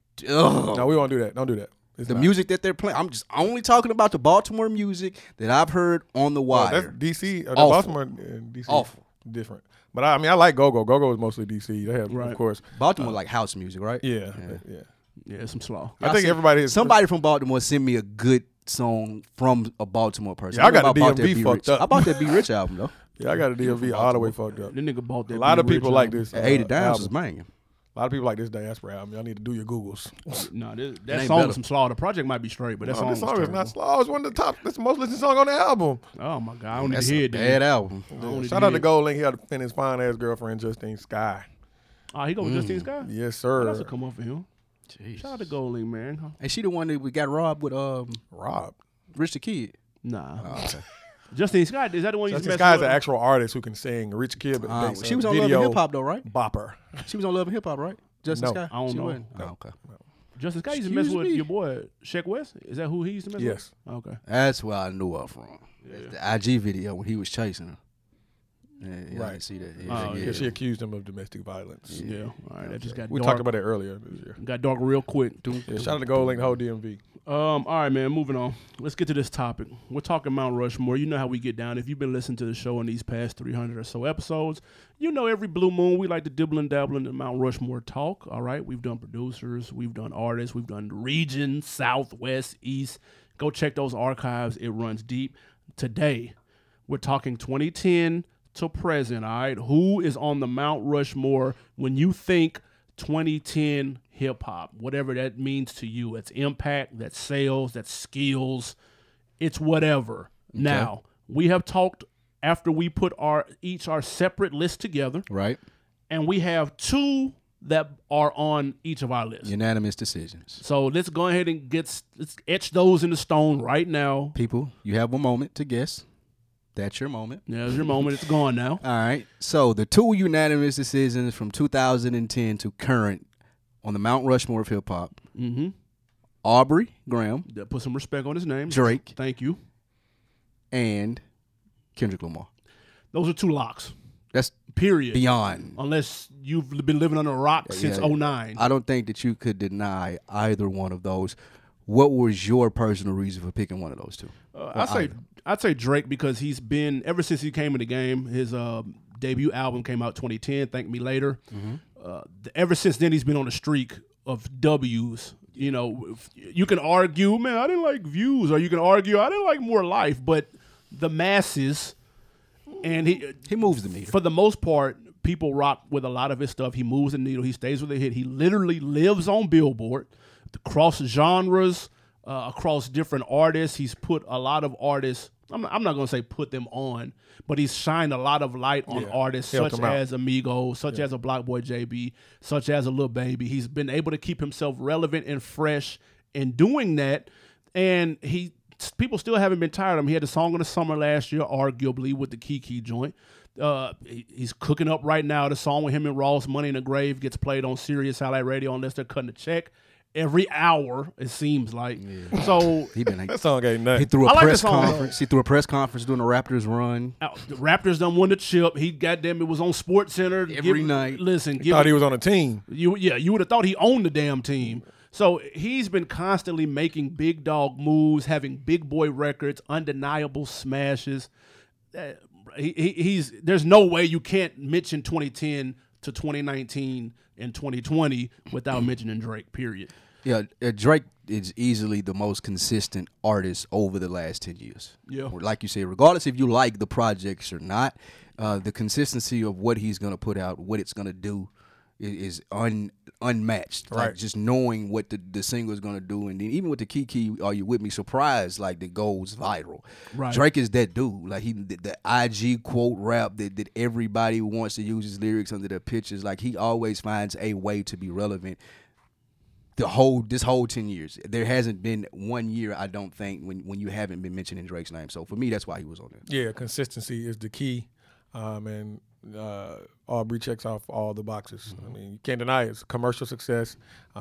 Ugh. No, we won't do that. Don't do that. It's The not. music that they're playing, I'm just only talking about the Baltimore music that I've heard on The Well, Wire. that's DC. The Awful. Baltimore and DC. Awful. Different. But I mean, I like Go-Go. Go-Go is mostly DC. They have, Right. of course. Baltimore like house music, right? Yeah. Yeah, some slaw. I think everybody is. Somebody from Baltimore send me a good song from a Baltimore person. Yeah, I got bought the that DMV Be fucked Rich. up. I bought that Be Rich album though. Yeah, I got a DMV all the way fucked up. That nigga bought that. A lot of Be people Rich like album. this. 80 Downs is album. banging. A lot of people like this Diaspora album. Y'all need to do your Googles. No, that ain't song better. was some slaw. The project might be straight, but that song This was song is terrible. not slow. It's one of the top. That's the most listened song on the album. Oh my god, I don't need That's to a hear bad that. album. Shout out to Gold Link. He had to defend his fine ass girlfriend Justine Sky. Oh, he go with Justine Sky. Yes, Oh, sir. that's a come up for him. Jeez. Shout out to Gold Link, man. And she the one that we got robbed with Rob. Rich the Kid. Nah, Oh, okay. Justine Sky. Is that the one you just Justine messed Sky is with? an actual artist who can sing. Rich Kid. But she was on Love and Hip Hop though, right? Bopper. She was on Love and Hip Hop, right? Justin No. Sky. I don't She know. wasn't? No. Oh, okay. Justin Sky used to mess Excuse with me? your boy Sheck West. Is that who he used to mess Yes. with? Okay. That's where I knew her from. The IG video when he was chasing her. Yeah, I Right. didn't see that. Oh, Yeah, she accused him of domestic violence. Yeah. All right. That just got We dark. talked about that earlier this year. Got dark real quick. Yeah, shout out to Gold Link, the whole DMV. All right, man. Moving on. Let's get to this topic. We're talking Mount Rushmore. You know how we get down. If you've been listening to the show in these past 300 or so episodes, you know every blue moon we like to dibble and dabble into Mount Rushmore talk. All right, we've done producers, we've done artists, we've done region, South, West, East. Go check those archives. It runs deep. Today, we're talking 2010 to present. All right, who is on the Mount Rushmore when you think 2010 hip hop, whatever that means to you? It's impact, that's sales, that's skills, it's whatever. Okay. Now, we have talked after we put our separate list together, Right. and we have two that are on each of our lists. Unanimous decisions. So let's go ahead and let's etch those in the stone right now. People, you have a moment to guess. That's your moment. There's your moment. It's gone now. All right. So the two unanimous decisions from 2010 to current on the Mount Rushmore of hip hop. Mm-hmm. Aubrey Graham, Put some respect on his name. Drake, Thank you. and Kendrick Lamar. Those are two locks. That's Period. beyond. Unless you've been living under a rock since Yeah. 2009. I don't think that you could deny either one of those. What was your personal reason for picking one of those two? I'd say Drake, because he's been, ever since he came in the game, his debut album came out 2010, Thank Me Later. Ever since then, he's been on a streak of W's. You know, you can argue, man, I didn't like Views, or you can argue, I didn't like More Life, but the masses, and he moves the needle. for the most part, people rock with a lot of his stuff. He moves the needle. He stays with a hit. He literally lives on Billboard, across genres, across different artists. He's put a lot of artists, I'm not going to say put them on, but he's shined a lot of light on artists Helped such them out. as Amigos, such as a Block Boy JB, such as a Lil Baby. He's been able to keep himself relevant and fresh in doing that, and people still haven't been tired of him. He had a song in the summer last year, arguably, with the Kiki joint. He's cooking up right now. The song with him and Ross, Money in the Grave, gets played on Sirius Satellite Radio unless they're cutting a check every hour, it seems like. Yeah. So That song ain't nothing. He threw a I like press the song. conference. He threw a press conference during the Raptors run. the Raptors done won the chip. He goddamn it was on Sports Center Every night. Listen, Thought he was on a team. you would have thought he owned the damn team. So he's been constantly making big dog moves, having big boy records, undeniable smashes. There's no way you can't mention 2010 to 2019 and 2020 without mentioning Drake. Period. Yeah, Drake is easily the most consistent artist over the last 10 years. Yeah. Like you say, regardless if you like the projects or not, the consistency of what he's going to put out, what it's going to do, is unmatched. Right. Like just knowing what the single is gonna do, and then even with the Kiki, Are You With Me? Surprise, like that goes viral. Right. Drake is that dude. Like the IG quote rap that everybody wants to use his lyrics under their pictures. Like he always finds a way to be relevant. This whole 10 years, there hasn't been 1 year, I don't think, when you haven't been mentioning Drake's name. So for me, that's why he was on there. Yeah, consistency is the key, and Aubrey checks off all the boxes. I mean, you can't deny it. It's a commercial success.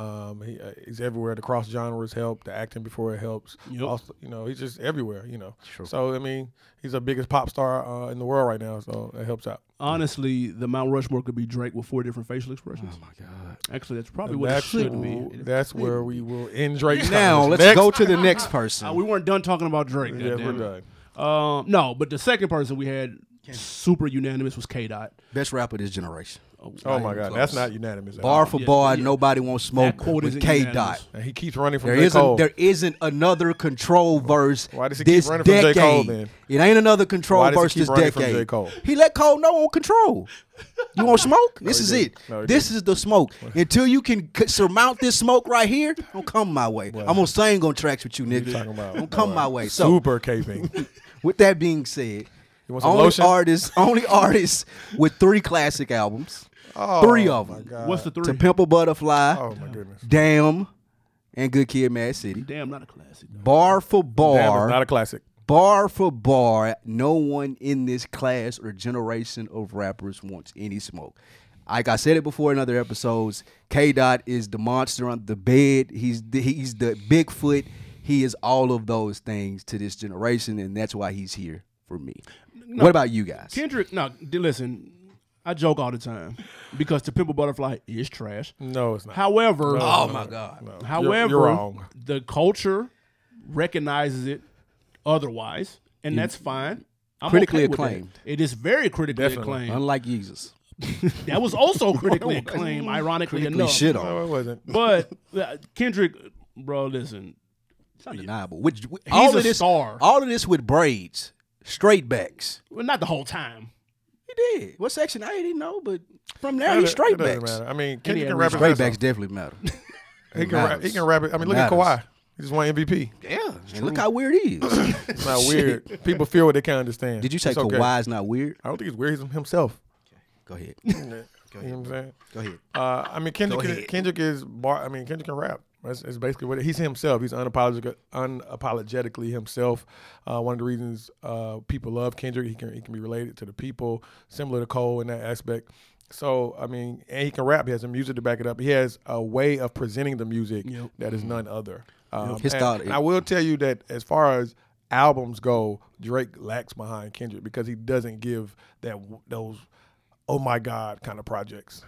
He's everywhere. The cross genres help. The acting before it helps. Yep. Also, he's just everywhere. Sure. So I mean, he's the biggest pop star in the world right now. So it helps out. Honestly, the Mount Rushmore could be Drake with 4 different facial expressions. Oh my God! Actually, that's probably what it should be. That's where we will end Drake's Now conversation. let's Next. go to the next person. We weren't done talking about Drake. Yeah, we're goddammit. done. No, but the second person we had super unanimous was K-Dot. Best rapper this generation. Oh my God, that's not unanimous. At Bar all. for Yeah, bar, yeah. nobody wants smoke That quote with isn't K unanimous. Dot. And he keeps running from There J. Cole. isn't another control verse. Why does he keep this running from J. decade. Cole, then? It ain't another control Why does he verse keep this running from decade. J. Cole? He let Cole know on control. You want smoke? This he is didn't. it. No, he This didn't. is the smoke. Until you can surmount this smoke right here, don't come my way. I'm gonna sing on tracks with you, nigga. talking about? Don't come my way. So Super caping. with that being said, You want some only lotion? only artists with 3 classic albums. Oh, 3 of my them. God. What's the 3? To Pimp a Butterfly, Oh my goodness. Damn, and Good Kid, Mad City. Damn, not a classic. Though. Bar for Damn, bar, it's not a classic. bar for bar, no one in this class or generation of rappers wants any smoke. Like I said it before in other episodes, K-Dot is the monster on the bed. He's the Bigfoot. He is all of those things to this generation, and that's why he's here for me. What about you guys? Kendrick, listen, I joke all the time because To Pimp a Butterfly is trash. No, it's not. However, Oh my God. No. however, you're wrong. the culture recognizes it otherwise, and that's fine. I'm Critically okay with that. acclaimed. It is very critically Definitely. acclaimed. Unlike Jesus. That was also critically acclaimed, ironically Critically enough. shit on. No, it wasn't. But Kendrick, bro, listen, It's undeniable. Which he's all a of this, star. all of this with braids, straight backs. Well, not the whole time. He did. What section? I didn't know, but from there It he's straight doesn't backs. matter. I mean, he Kendrick had can rap his Straight ass backs off. definitely matter. He can rap. He can rap it. I mean, look at Matters. Kawhi. He just won MVP. Yeah, and look how weird he is. It's not weird. People feel what they can't understand. Did you say It's okay. Kawhi is not weird? I don't think he's weird. He's himself. Go ahead. You know what I'm saying? Go ahead. I mean, Go ahead. Kendrick is bar. I mean, Kendrick can rap. That's basically what he's himself. He's unapologetically himself. One of the reasons people love Kendrick, he can be related to the people, similar to Cole in that aspect. So I mean, and he can rap. He has the music to back it up. He has a way of presenting the music that is none other. His style- and I will tell you that as far as albums go, Drake lacks behind Kendrick because he doesn't give those oh my God kind of projects.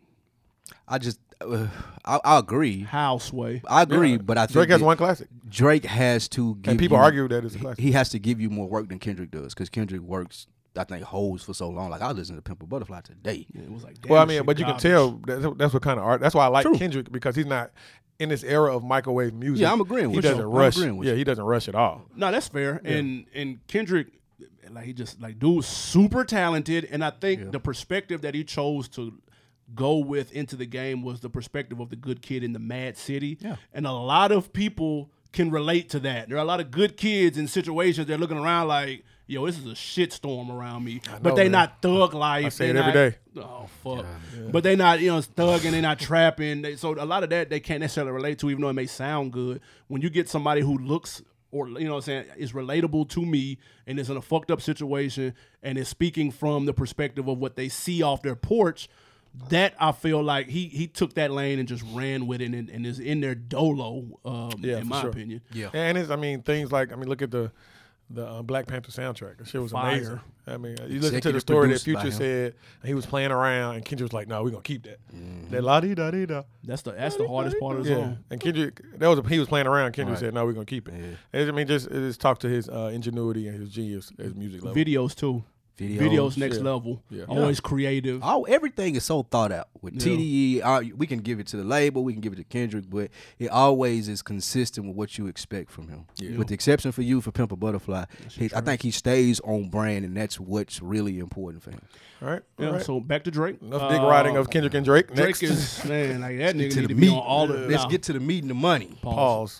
I just, I agree. How Sway? I agree, Yeah. but I think Drake has that one classic, Drake has to give and people you- argue that it's a classic. He has to give you more work than Kendrick does because Kendrick works, I think, holds for so long. Like I listened to Pimp a Butterfly today. Yeah, it was like Well, I damn mean, shit but you can garbage. tell that's what kind of art. That's why I like True. Kendrick because he's not in this era of microwave music. Yeah, I'm agreeing He with you. doesn't I'm rush. agreeing with Yeah, you. he doesn't rush at all. No, that's fair. And Kendrick, like he just like dude, super talented, and I think the perspective that he chose to go with into the game was the perspective of the good kid in the Mad City. Yeah. And a lot of people can relate to that. There are a lot of good kids in situations they're looking around like, yo, this is a shitstorm around me. But they man. not thug life. I say They it every not- day. Oh fuck. But they not, thugging, they not trapping. So a lot of that they can't necessarily relate to, even though it may sound good. When you get somebody who looks or is relatable to me and is in a fucked up situation and is speaking from the perspective of what they see off their porch, that I feel like he took that lane and just ran with it and is in their dolo, in for my sure. opinion. Yeah. And things like look at the Black Panther soundtrack. The shit was Fire. amazing. I mean, you listen to the Executive story that produced by Future him. said he was playing around, and Kendrick was like, "No, we're gonna keep that." That la di da di da. That's the hardest part of the Yeah, song. and Kendrick, he was playing around. Kendrick said, "No, we're gonna keep it." I mean, it just talk to his ingenuity and his genius, his music level. Videos too. Videos next level. Yeah. Always creative. Everything is so thought out. With TDE, we can give it to the label, we can give it to Kendrick, but it always is consistent with what you expect from him. Yeah. With the exception for you for Pimp a Butterfly, I think he stays on brand, and that's what's really important for him. All right. Yeah. Right. So back to Drake. Enough dick riding of Kendrick and Drake. Next. Drake is man, like that nigga need to be on all of. Let's get to the meat and the money. Pause.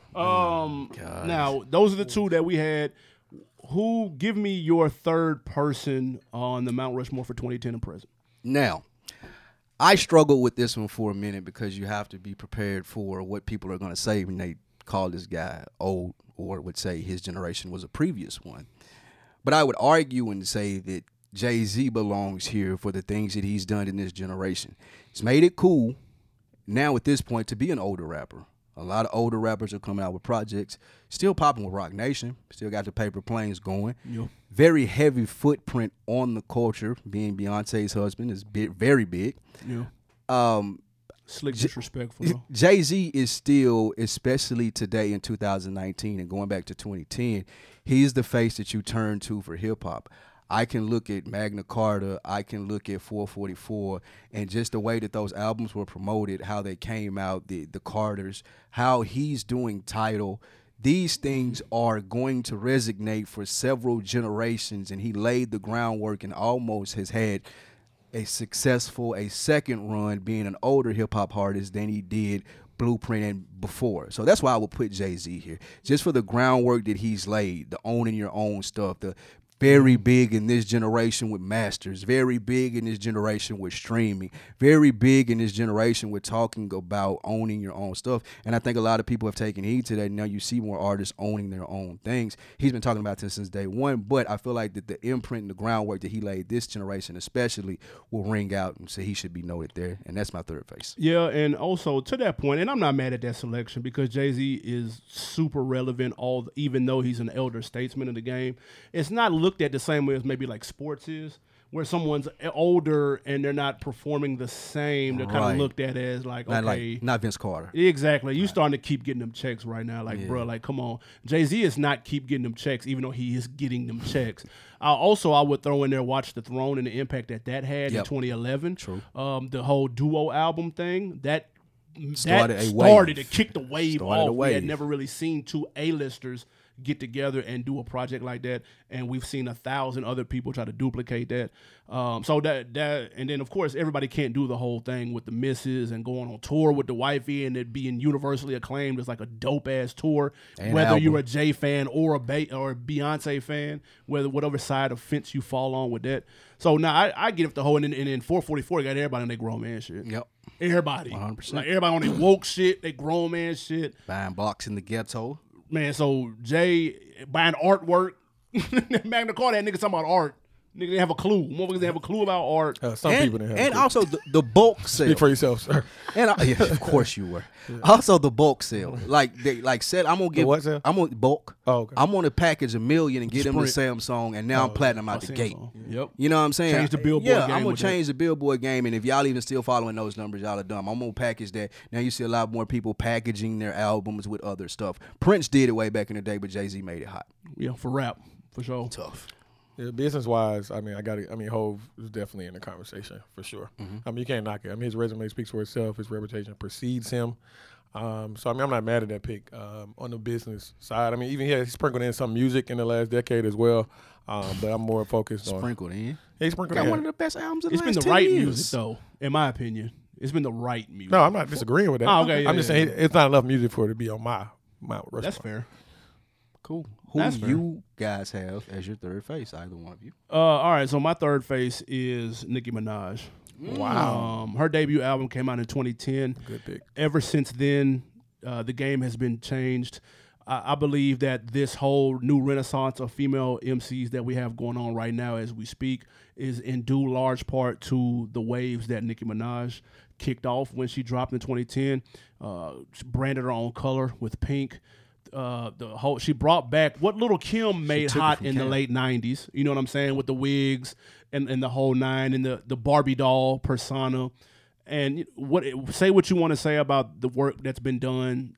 Now those are the two that we had. Who give me your third person on the Mount Rushmore for 2010 and present? Now, I struggled with this one for a minute because you have to be prepared for what people are going to say when they call this guy old or would say his generation was a previous one. But I would argue and say that Jay-Z belongs here for the things that he's done in this generation. He's made it cool now at this point to be an older rapper. A lot of older rappers are coming out with projects, still popping with Rock Nation, still got the Paper Planes going. Yep. Very heavy footprint on the culture, being Beyonce's husband is very big. Yeah. Slick disrespectful. Though. Jay-Z is still, especially today in 2019 and going back to 2010, he's the face that you turn to for hip-hop. I can look at Magna Carta, I can look at 444, and just the way that those albums were promoted, how they came out, the Carters, how he's doing Tidal. These things are going to resonate for several generations, and he laid the groundwork and almost has had a second run being an older hip-hop artist than he did Blueprint and before. So that's why I would put Jay-Z here, just for the groundwork that he's laid, the owning your own stuff, the very big in this generation with masters, very big in this generation with streaming, very big in this generation with talking about owning your own stuff. And I think a lot of people have taken heed to that. Now you see more artists owning their own things. He's been talking about this since day one, but I feel like that the imprint and the groundwork that he laid this generation especially will ring out, and so he should be noted there. And that's my third face. Yeah, and also to that point, and I'm not mad at that selection because Jay-Z is super relevant, even though he's an elder statesman in the game. It's not looked at the same way as maybe like sports is, where someone's older and they're not performing the same. They're kind of looked at as like, okay. Not Vince Carter. Exactly. You starting to keep getting them checks right now. Like, bro, like, come on. Jay-Z is not keep getting them checks, even though he is getting them checks. Also, I would throw in there Watch the Throne and the impact that had in 2011. True. The whole duo album thing, that started to kick the wave off. We had never really seen two A-listers get together and do a project like that, and we've seen 1,000 other people try to duplicate that. So that and then of course everybody can't do the whole thing with the misses and going on tour with the wifey and it being universally acclaimed as like a dope ass tour. And whether album. You're a Jay fan or a Beyonce fan, whatever side of fence you fall on with that. So now I get up the whole and then 444 got everybody on their grown man shit. Yep. Everybody. 100%. Like everybody on their woke shit, they grown man shit. Buying blocks in the ghetto. Man, so Jay buying artwork. Magna Carta, that nigga talking about art. Nigga didn't have a clue. Motherfuckers didn't have a clue about art. Some people didn't have and also the bulk sale. Speak for yourself, sir. And yeah, of course you were. Yeah. Also the bulk sale. Like said, I'm gonna get what sale? I'm gonna bulk. Oh, okay. I'm gonna package 1 million and get them the Samsung, and now I'm platinum out the gate. Yep. You know what I'm saying? Change the Billboard game. I'm gonna change the Billboard game, and if y'all even still following those numbers, y'all are dumb. I'm gonna package that. Now you see a lot more people packaging their albums with other stuff. Prince did it way back in the day, but Jay-Z made it hot. Yeah, for rap, for sure. Tough. Yeah, business-wise, Hov is definitely in the conversation for sure. Mm-hmm. You can't knock it. His resume speaks for itself. His reputation precedes him. I'm not mad at that pick on the business side. Even he sprinkled in some music in the last decade as well, but I'm more focused on. Sprinkled in? Yeah, he sprinkled in. Got one of the best albums of the last 10 years. It's been the right music, though, in my opinion. It's been the right music. No, I'm not disagreeing with that. Oh, okay, I'm just saying it's not enough music for it to be on my Mount Rushmore. That's fair. Cool. Who do you guys have as your third face? Either one of you. All right. So my third face is Nicki Minaj. Wow. Her debut album came out in 2010. Good pick. Ever since then, the game has been changed. I believe that this whole new renaissance of female MCs that we have going on right now as we speak is in due large part to the waves that Nicki Minaj kicked off when she dropped in 2010. She branded her own color with pink. She brought back what Lil' Kim made hot in the late 90s. You know what I'm saying? With the wigs and the whole nine and the Barbie doll persona. And say what you want to say about the work that's been done,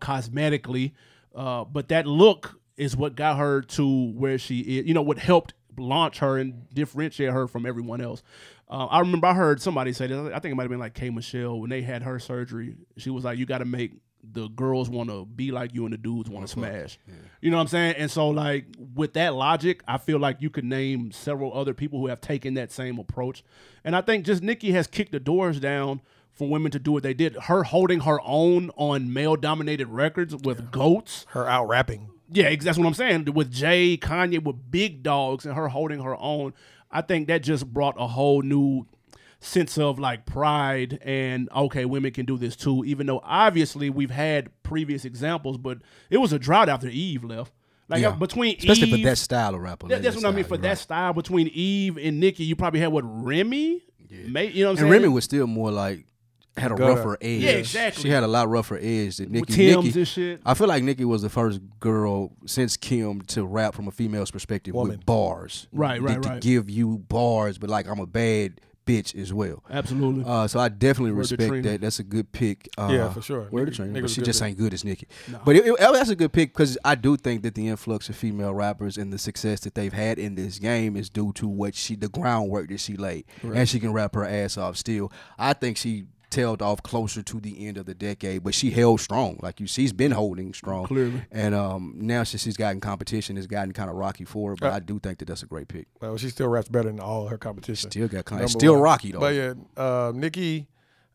cosmetically. But that look is what got her to where she is, what helped launch her and differentiate her from everyone else. I remember I heard somebody say this. I think it might have been like K. Michelle when they had her surgery. She was like, "You got to make the girls want to be like you and the dudes want to smash." Yeah. You know what I'm saying? And so, like, with that logic, I feel like you could name several other people who have taken that same approach. And I think just Nicki has kicked the doors down for women to do what they did. Her holding her own on male-dominated records with GOATs. Her out rapping. Yeah, that's what I'm saying. With Jay, Kanye, with big dogs, and her holding her own. I think that just brought a whole new sense of like pride and okay, women can do this too, even though obviously we've had previous examples, but it was a drought after Eve left. Like between especially Eve, for that style of rapper. That's what I mean. For that style between Eve and Nicki, you probably had what, Remy? Yeah. You know what I'm saying? And Remy was still more like had a rougher edge. Yeah, exactly. She had a lot rougher edge than Nicki. Tim's and shit. I feel like Nicki was the first girl since Kim to rap from a female's perspective with bars. Right. To give you bars, but like I'm a bad bitch as well. Absolutely. So I definitely respect that. That's a good pick. Yeah, for sure. Word to Trina, but she just ain't good as Nicki. No. But that's a good pick because I do think that the influx of female rappers and the success that they've had in this game is due to the groundwork that she laid. Right. And she can rap her ass off still. I think she tailed off closer to the end of the decade, but she held strong. Like she's been holding strong. Clearly. And now since she's gotten competition, it's gotten kind of rocky for her, but I do think that that's a great pick. Well, she still raps better than all her competition. Still got still rocky, though. But yeah, Nicki,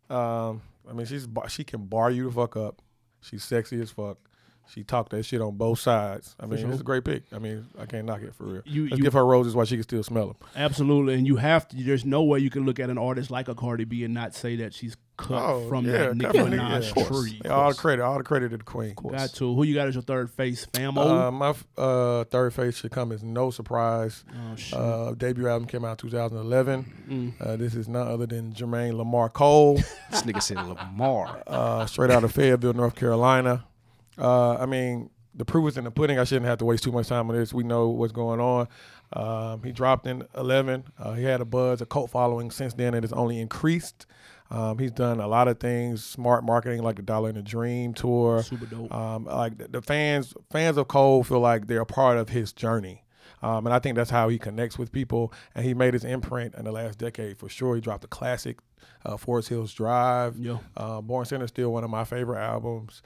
I mean, she can bar you the fuck up. She's sexy as fuck. She talked that shit on both sides. I mean, it's a great pick. I mean, I can't knock it for real. Let's give her roses while she can still smell them. Absolutely, and you have to. There's no way you can look at an artist like a Cardi B and not say that she's cut from that Nicki Minaj tree. Yeah, all the credit to the queen. Got to. Who you got as your third face, Famo? My third face should come as no surprise. Debut album came out in 2011. This is none other than Jermaine Lamar Cole. This nigga said Lamar. Straight out of Fayetteville, North Carolina. I mean, the proof is in the pudding. I shouldn't have to waste too much time on this. We know what's going on. He dropped in 11. He had a cult following. Since then, it has only increased. He's done a lot of things, smart marketing like the Dollar and a Dream tour. Super dope. Like the fans of Cole feel like they're a part of his journey. And I think that's how he connects with people. And he made his imprint in the last decade for sure. He dropped a classic, Forest Hills Drive. Yeah. Born Center is still one of my favorite albums.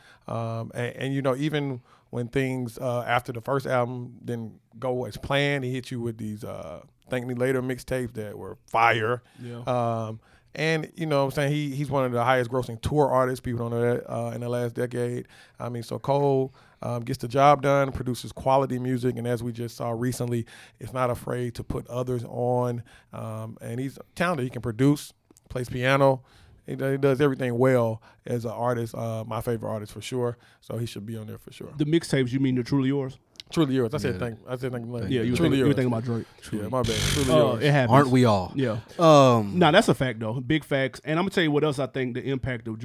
And you know, even when things after the first album didn't go as planned, he hit you with these Thank Me Later mixtapes that were fire. Yeah. And, you know what I'm saying, he's one of the highest grossing tour artists, people don't know that, in the last decade. I mean, so Cole gets the job done, produces quality music, and as we just saw recently, is not afraid to put others on. And he's talented. He can produce, plays piano. He does everything well as an artist, my favorite artist for sure. So he should be on there for sure. The mixtapes, you mean the Truly Yours? Truly Yours. I said thank yeah, you were thinking about Drake. Yeah, my bad. Truly Yours. It happens. Aren't we all? Yeah. No, that's a fact though. Big facts. And I'm gonna tell you what else I think the impact of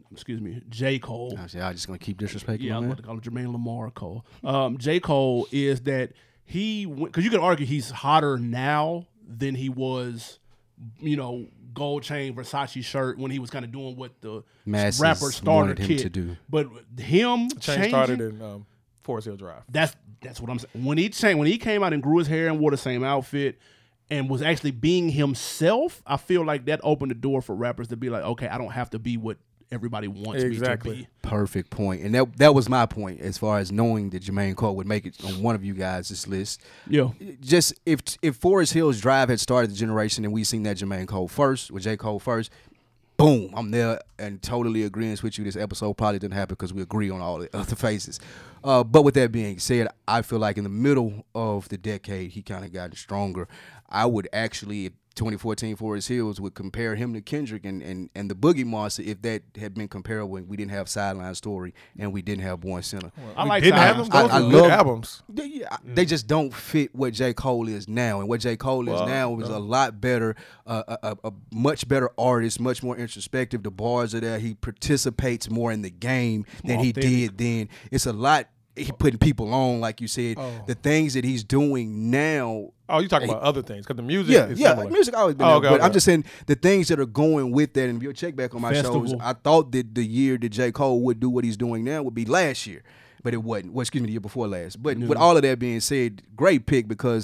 J. Cole. I'm just gonna keep disrespecting. Yeah, I'm about to call him Jermaine Lamar Cole. J. Cole is that because you could argue he's hotter now than he was, gold chain Versace shirt when he was kind of doing what the masses rapper starter him kit to do. But him chain started in Forest Hill Drive. That's what I'm saying. When he came out and grew his hair and wore the same outfit and was actually being himself, I feel like that opened the door for rappers to be like, okay, I don't have to be what everybody wants me to be. Perfect point. And that was my point as far as knowing that Jermaine Cole would make it on one of you guys' list. Yeah. Just if Forest Hills Drive had started the generation and we seen that Jermaine Cole first, with J. Cole first, boom, I'm there and totally agreeing with you. This episode probably didn't happen because we agree on all the other phases. But with that being said, I feel like in the middle of the decade, he kind of got stronger. I would actually, 2014 Forest Hills, would compare him to Kendrick and the Boogie Monster if that had been comparable when we didn't have Sideline Story and we didn't have Born Center. I like Sideline. I love albums. They just don't fit what J. Cole is now. And what J. Cole is now is a lot better, a much better artist, much more introspective. The bars are there. He participates more in the game than he did then. It's a lot. He putting people on, like you said. The things that he's doing now. Oh, you're talking about other things because the music is similar. Music always been there. But I'm just saying the things that are going with that. And if you'll check back on my shows, I thought that the year that J. Cole would do what he's doing now would be last year, but it wasn't. Well, excuse me, the year before last. But with all of that being said, great pick because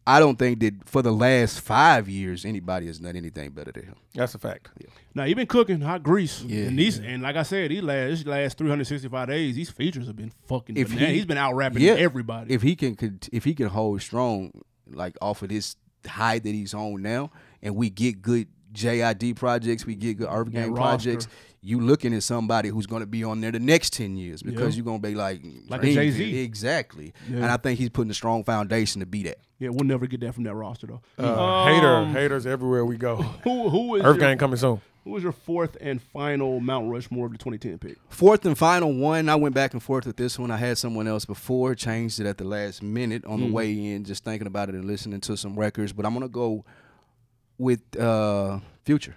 I don't think that for the last 5 years anybody has done anything better than him. That's a fact. Now he been cooking hot grease. Yeah. And like I said, these last 365 days, these features have been fucking bananas. He's been out rapping everybody. If he can hold strong like off of this high that he's on now, and we get good JID projects, we get good Urban Gang projects, you looking at somebody who's going to be on there the next 10 years because you're going to be like a Jay-Z. Exactly. Yeah. And I think he's putting a strong foundation to be that. Yeah, we'll never get that from that roster, though. Haters everywhere we go. Who is Earth Gang coming soon. Who was your fourth and final Mount Rushmore of the 2010 pick? Fourth and final one. I went back and forth with this one. I had someone else before, changed it at the last minute on the way in, just thinking about it and listening to some records. But I'm going to go with Future.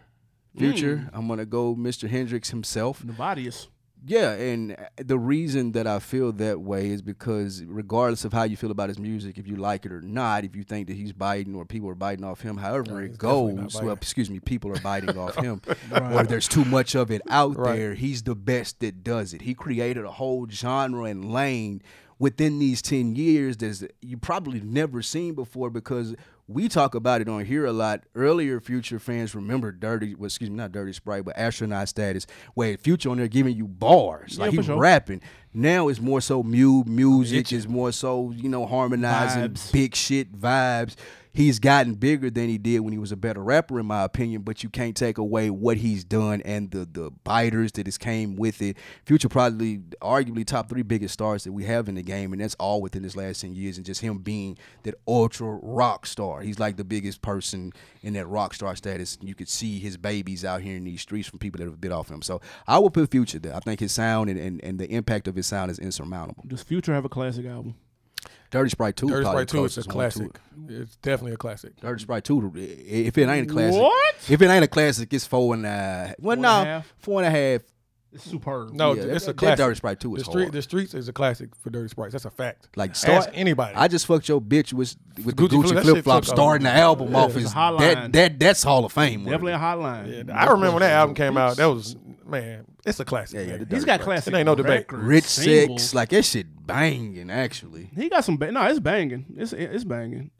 I'm going to go Mr. Hendrix himself. Nevadius. Yeah, and the reason that I feel that way is because regardless of how you feel about his music, if you like it or not, if you think that he's biting or people are biting off him, however it goes, people are biting off him, or there's too much of it out there, he's the best that does it. He created a whole genre and lane within these 10 years that you probably never seen before, because we talk about it on here a lot. Earlier, Future fans remember not Dirty Sprite, but Astronaut Status, where Future on there giving you bars. Like he's rapping. Now it's more so music, is more so, harmonizing, big shit vibes. He's gotten bigger than he did when he was a better rapper, in my opinion, but you can't take away what he's done and the biters that has came with it. Future probably, arguably, top 3 biggest stars that we have in the game, and that's all within his last 10 years, and just him being that ultra rock star. He's like the biggest person in that rock star status. You could see his babies out here in these streets from people that have bit off him. So I will put Future there. I think his sound and the impact of his sound is insurmountable. Does Future have a classic album? Dirty Sprite 2. Dirty Sprite 2 is a classic. It's definitely a classic. Dirty Sprite 2. If it ain't a classic, what? If it ain't a classic, it's 4.5. Well, no, 4.5. It's superb. No, it's a classic. Dirty Sprite 2 is hard. The Streets is a classic for Dirty Sprites. That's a fact. Like, ask anybody. I just fucked your bitch with the Gucci flip flop starting the album off. That's Hall of Fame. Definitely a hotline. Yeah, I remember when that album came out. That was, man, it's a classic. Yeah, he's got classic. It ain't no debate. Rich Sex, like that shit banging. Actually, he got some. No, it's banging. It's banging.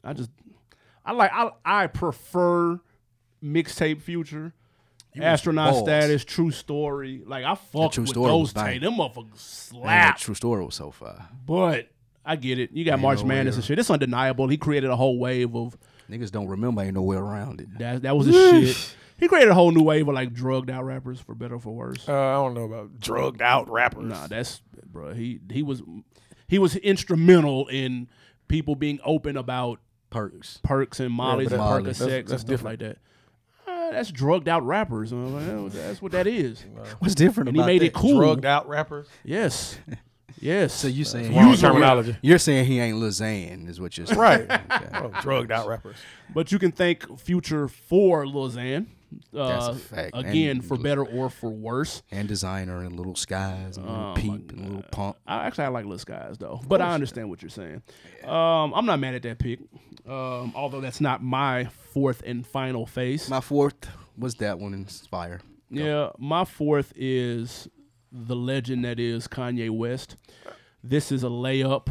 I prefer mixtape Future. Astronaut Status, True Story. Like, I fucked with those tapes. Them motherfuckers slap. True Story was so fire. But I get it. You got March Madness and shit. It's undeniable. He created a whole wave of... Niggas don't remember. Ain't no way around it. That was his shit. He created a whole new wave of, like, drugged out rappers, for better or for worse. I don't know about drugged out rappers. Nah, that's... Bro, he was instrumental in people being open about... Perks and Molly's and Percocets and stuff like that. That's drugged out rappers. That's what that is. What's different and about that? He made it cool. Drugged out rappers? Yes. So you saying terminology. You're saying he ain't Lil Xan is what you're saying. Right. Okay. Drugged out rappers. But you can thank Future for Lil Xan. That's a fact. Again, for better or for worse. And Designer and Little Skies and Little Peep and Little Pump. I like Little Skies, though. But I understand what you're saying. I'm not mad at that pick. Although that's not my fourth and final face. My fourth was that one, Inspire. Yeah, my fourth is the legend that is Kanye West. This is a layup.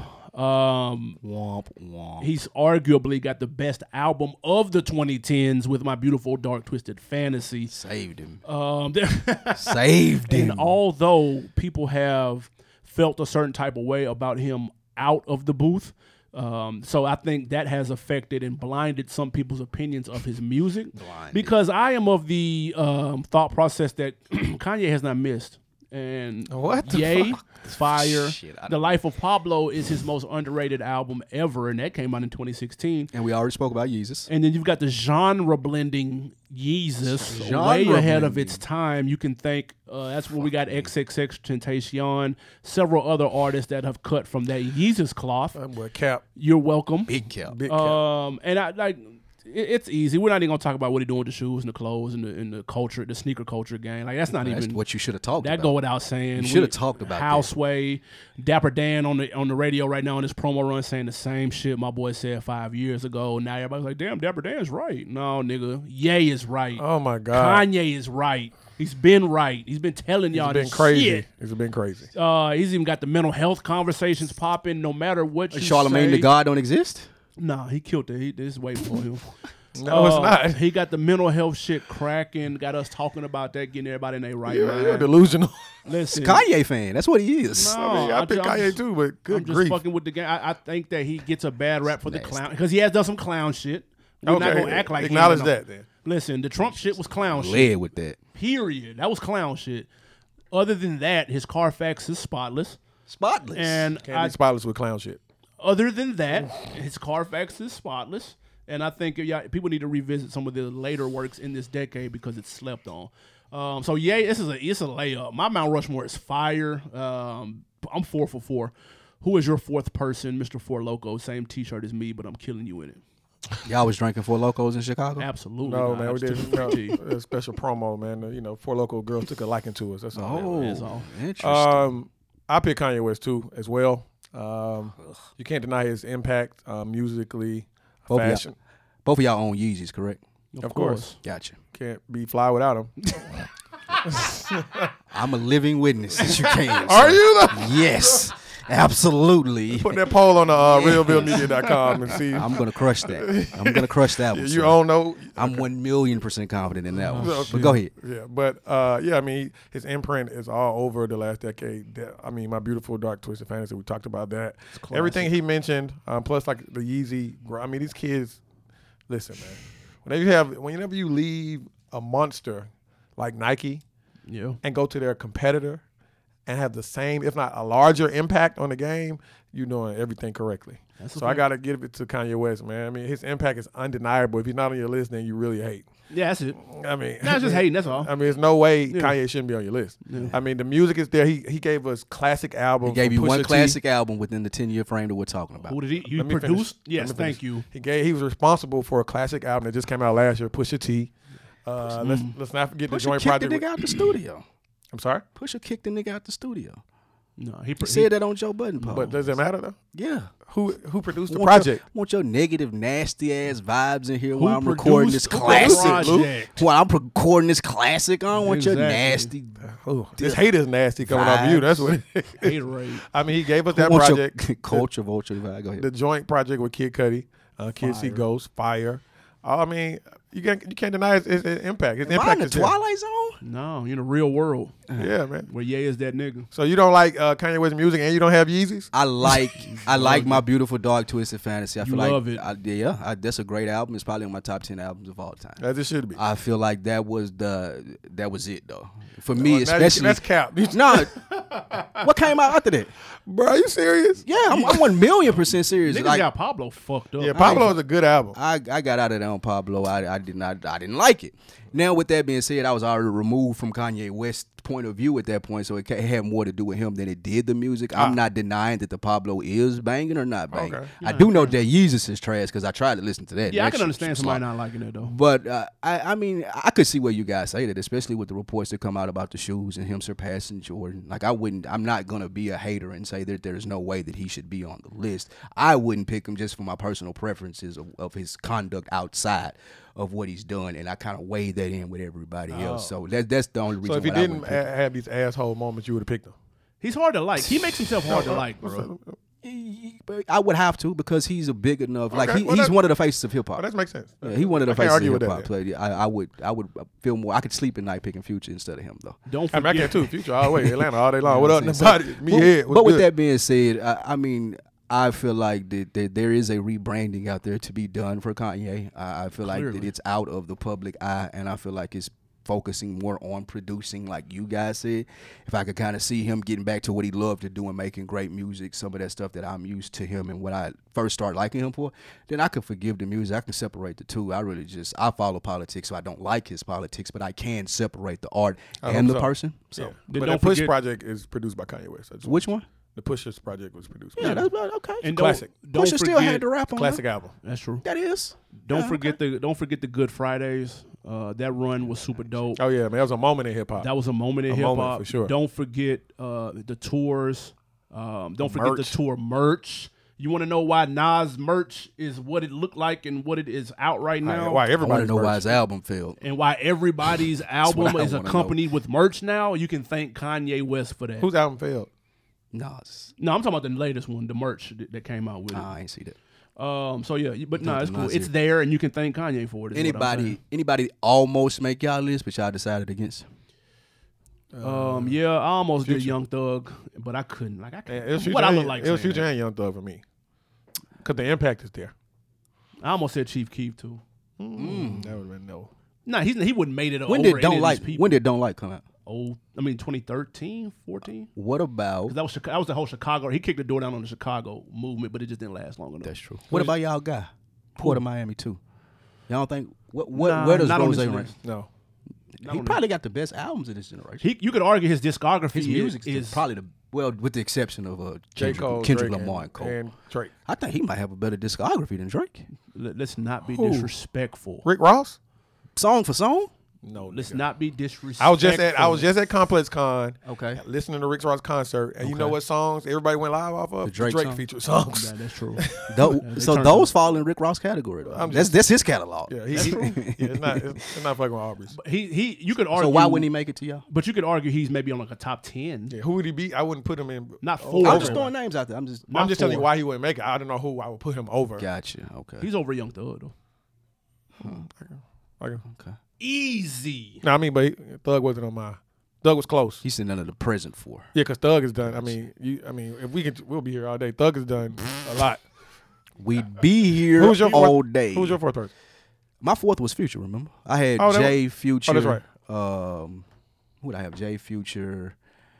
Womp womp. He's arguably got the best album of the 2010s with My Beautiful Dark Twisted Fantasy. Saved him. Saved him. And although people have felt a certain type of way about him out of the booth, so I think that has affected and blinded some people's opinions of his music. Because I am of the thought process that Kanye has not missed. And what the fuck? Fire. The Life of Pablo is his most underrated album ever, and that came out in 2016. And we already spoke about Yeezus. And then you've got the genre blending Yeezus, way ahead of its time. You can thank that's where we got XXX Tentacion, several other artists that have cut from that Yeezus cloth. Cap. You're welcome. Big Cap. And I like. It's easy. We're not even gonna talk about what he's doing with the shoes and the clothes and the culture, the sneaker culture game. Like that's even what you should have talked about. That go without saying. You should have talked about Houseway, Dapper Dan on the radio right now on his promo run saying the same shit my boy said 5 years ago. Now everybody's like, damn, Dapper Dan's right. No, nigga, Ye is right. Oh my God, Kanye is right. He's been right. He's been telling y'all this shit. He's been crazy. He's even got the mental health conversations popping. No matter what you Charlemagne say. the God don't exist. Nah, he killed it. This is way before him. No, it's not. He got the mental health shit cracking. Got us talking about that, getting everybody in their right mind. You're delusional. Listen, Kanye fan. That's what he is. No, I mean, I pick Kanye too, but good I'm just grief. fucking with the game. I think that he gets a bad rap for the Nasty. clown because he has done some clown shit. We're not gonna act like acknowledge he that then. Listen, the Trump shit was clown shit. Led with that. Period. That was clown shit. Other than that, his Carfax is spotless. Spotless. And Can't be spotless with clown shit. other than that, his Carfax is spotless. And I think people need to revisit some of the later works in this decade because it's slept on. So it's a layup. My Mount Rushmore is fire. I'm 4 for 4. Who is your fourth person, Mr. Four Loco? Same T-shirt as me, but I'm killing you in it. Y'all was drinking Four Locos in Chicago? Absolutely. No, not. man, I we just did took the free tea. a special promo, man. Four local girls took a liking to us. That's all. That's all. Interesting. I pick Kanye West too, as well. You can't deny his impact musically, Both of y'all- fashion. Both of y'all own Yeezys, correct? Of course. Gotcha. Can't be fly without him. I'm a living witness that you can. Are sir. you though? Yes, absolutely. Put that poll on the realbillmedia.com and see. I'm gonna crush that. I'm gonna crush that one. You sir. don't know. I'm 1,000,000% confident in that one. Okay. But go ahead. Yeah, but I mean, his imprint is all over the last decade. I mean, My Beautiful Dark Twisted Fantasy, we talked about that. Everything he mentioned, plus like the Yeezy. I mean, these kids, listen, man. Whenever you leave a monster like Nike Yeah. and go to their competitor and have the same, if not a larger impact on the game, you're doing everything correctly. So I got to give it to Kanye West, man. I mean, his impact is undeniable. If he's not on your list, then you really hate. Yeah, that's it. I mean, Not just hating, that's all. I mean, there's no way Kanye shouldn't be on your list. I mean, the music is there. He gave us classic albums. He gave you from one Pusha T. classic album within the 10-year frame that we're talking about. Who did he? You Let me produced? finish. Yes, Let me thank finish. you. He was responsible for a classic album that just came out last year, Pusha T. Let's not forget the Pusha joint kicked project. the nigga out the studio. I'm sorry, Pusha kicked the nigga out the studio. No, He said that on Joe Budden post. but does it matter though? Yeah. Who produced the Want project? want your negative, nasty ass vibes in here while I'm produced recording this the classic. project? While I'm recording this classic, I don't want your Exactly. nasty. This hate is nasty coming off you. That's what it is. Haterade. I mean, he gave us that want project. your culture vulture vibe. Go ahead. The joint project with Kid Cudi, Kids See Ghosts, Fire. I mean, you can't deny his impact. His Am I in impact the is there. Twilight Zone? No, you're in the real world Yeah, man. where Ye is that nigga. So you don't like Kanye West music and you don't have Yeezys? I like My Beautiful Dark Twisted Fantasy. I feel love like it. that's a great album. It's probably one of my top 10 albums of all time. As it should be. I feel like that was it though. For me, Now, especially. that's cap. No, what came out after that? Bro, are you serious? Yeah, I'm 1,000,000% serious. Niggas Like, got Pablo fucked up. Yeah, Pablo is a good album. I got out of that on Pablo. I didn't like it. Now, with that being said, I was already removed from Kanye West's point of view at that point, so it had more to do with him than it did the music. I'm not denying that the Pablo is banging or not banging. Okay. I do know that Yeezus is trash because I tried to listen to that. Yeah, I That can shit understand was somebody slop. not liking it though. But I mean, I could see where you guys say that, especially with the reports that come out about the shoes and him surpassing Jordan. Like, I'm not gonna be a hater and say that there's no way that he should be on the list. I wouldn't pick him just for my personal preferences of his conduct outside of what he's done, and I kind of weigh that in with everybody else. So that's the only reason. So if he why I didn't wouldn't pick him. have these asshole moments, you would have picked him. He's hard to like. He makes himself hard to like, bro. I would have to because he's a big enough. Like Okay, well, he's that- one of the faces of hip hop. Oh, that makes sense. Yeah, he one of the I can't faces argue of with hip hop. that. But I would feel more. I could sleep at night picking Future instead of him though. Don't I mean, I forget. can too. Future all the way. Atlanta all day long. What up, So- nobody? Me head. But with that being said, I mean, I feel like that there is a rebranding out there to be done for Kanye. I feel like that it's out of the public eye, and I feel like it's focusing more on producing, like you guys said. If I could kind of see him getting back to what he loved to do and making great music, some of that stuff that I'm used to him and what I first started liking him for, then I could forgive the music. I can separate the two. I follow politics, so I don't like his politics, but I can separate the art and the person. So, Yeah. Then But don't the Push forget- project is produced by Kanye West. which one? The Push's project was produced by Yeah, Kanye. that's okay. And Classic. Don't Pusha still forget, had to rap on Classic that. album. That's true. That is. Don't forget the Good Fridays. That run was super dope. Oh yeah, man, that was a moment in hip hop. That was a moment in A hip moment, hop for sure. Don't forget the tours. Don't forget the merch. tour merch. You want to know why Nas merch is what it looked like and what it is out right now? Why I want everybody to know why his album failed. And why everybody's album what I is wanna accompanied with merch now? You can thank Kanye West for that. Whose album failed? Nas. No, I'm talking about the latest one, the merch that came out with it. I ain't see that. So yeah, but no, it's cool. Nasir. It's there, and you can thank Kanye for it. is what I'm saying. Anybody almost make y'all list, but y'all decided against? Yeah, I almost did Young Thug, but I couldn't. Like I can't. What I look like? It was saying Future that. and Young Thug for me, because the impact is there. I almost said Chief Keef too. That would have been no. Nah, he wouldn't made it. When over did Don't any Like? of these people. When did Don't Like come out? 2013, 14. What about? That was the whole Chicago. He kicked the door down on the Chicago movement, but it just didn't last long enough. That's true. What about y'all guy? Port of Miami too. Y'all don't think Nah, where does not on Rose this rank? list. No. He probably got the best albums of this generation. You could argue his discography His music is is probably with the exception of J. Cole, Kendrick Drake, Lamar and Cole. and Drake. I think he might have a better discography than Drake. Let's not be Who? disrespectful. Rick Ross? Song for song. No. Let's nigga. not be disrespectful. I was just at Complex Con. Okay. Listening to Rick Ross concert, and you know Okay. what songs everybody went live off of? The Drake song? featured songs. Yeah, that's true. So turned those fall in Rick Ross category though. I'm That's his catalog. Yeah, it's not fucking with Aubrey's. You could argue. So why wouldn't he make it to y'all? But you could argue he's maybe on like a top 10. Yeah, who would he be? I wouldn't put him in. Not over. four. I'm just throwing names out there. I'm just telling you four. why he wouldn't make it. I don't know who I would put him over. Gotcha. Okay. He's over Young Thug though. Okay. Okay. Easy. No, I mean, but Thug wasn't on my. Thug was close. He's sitting under the present for. Yeah, because Thug is done. I mean, if we could, we'll be here all day. Thug is done a lot. We'd be here Who's your all fourth? day. Who's your fourth person? My fourth was Future. Remember, I had Oh, that Jay, Future. oh, that's right. Who did I have? Jay, Future,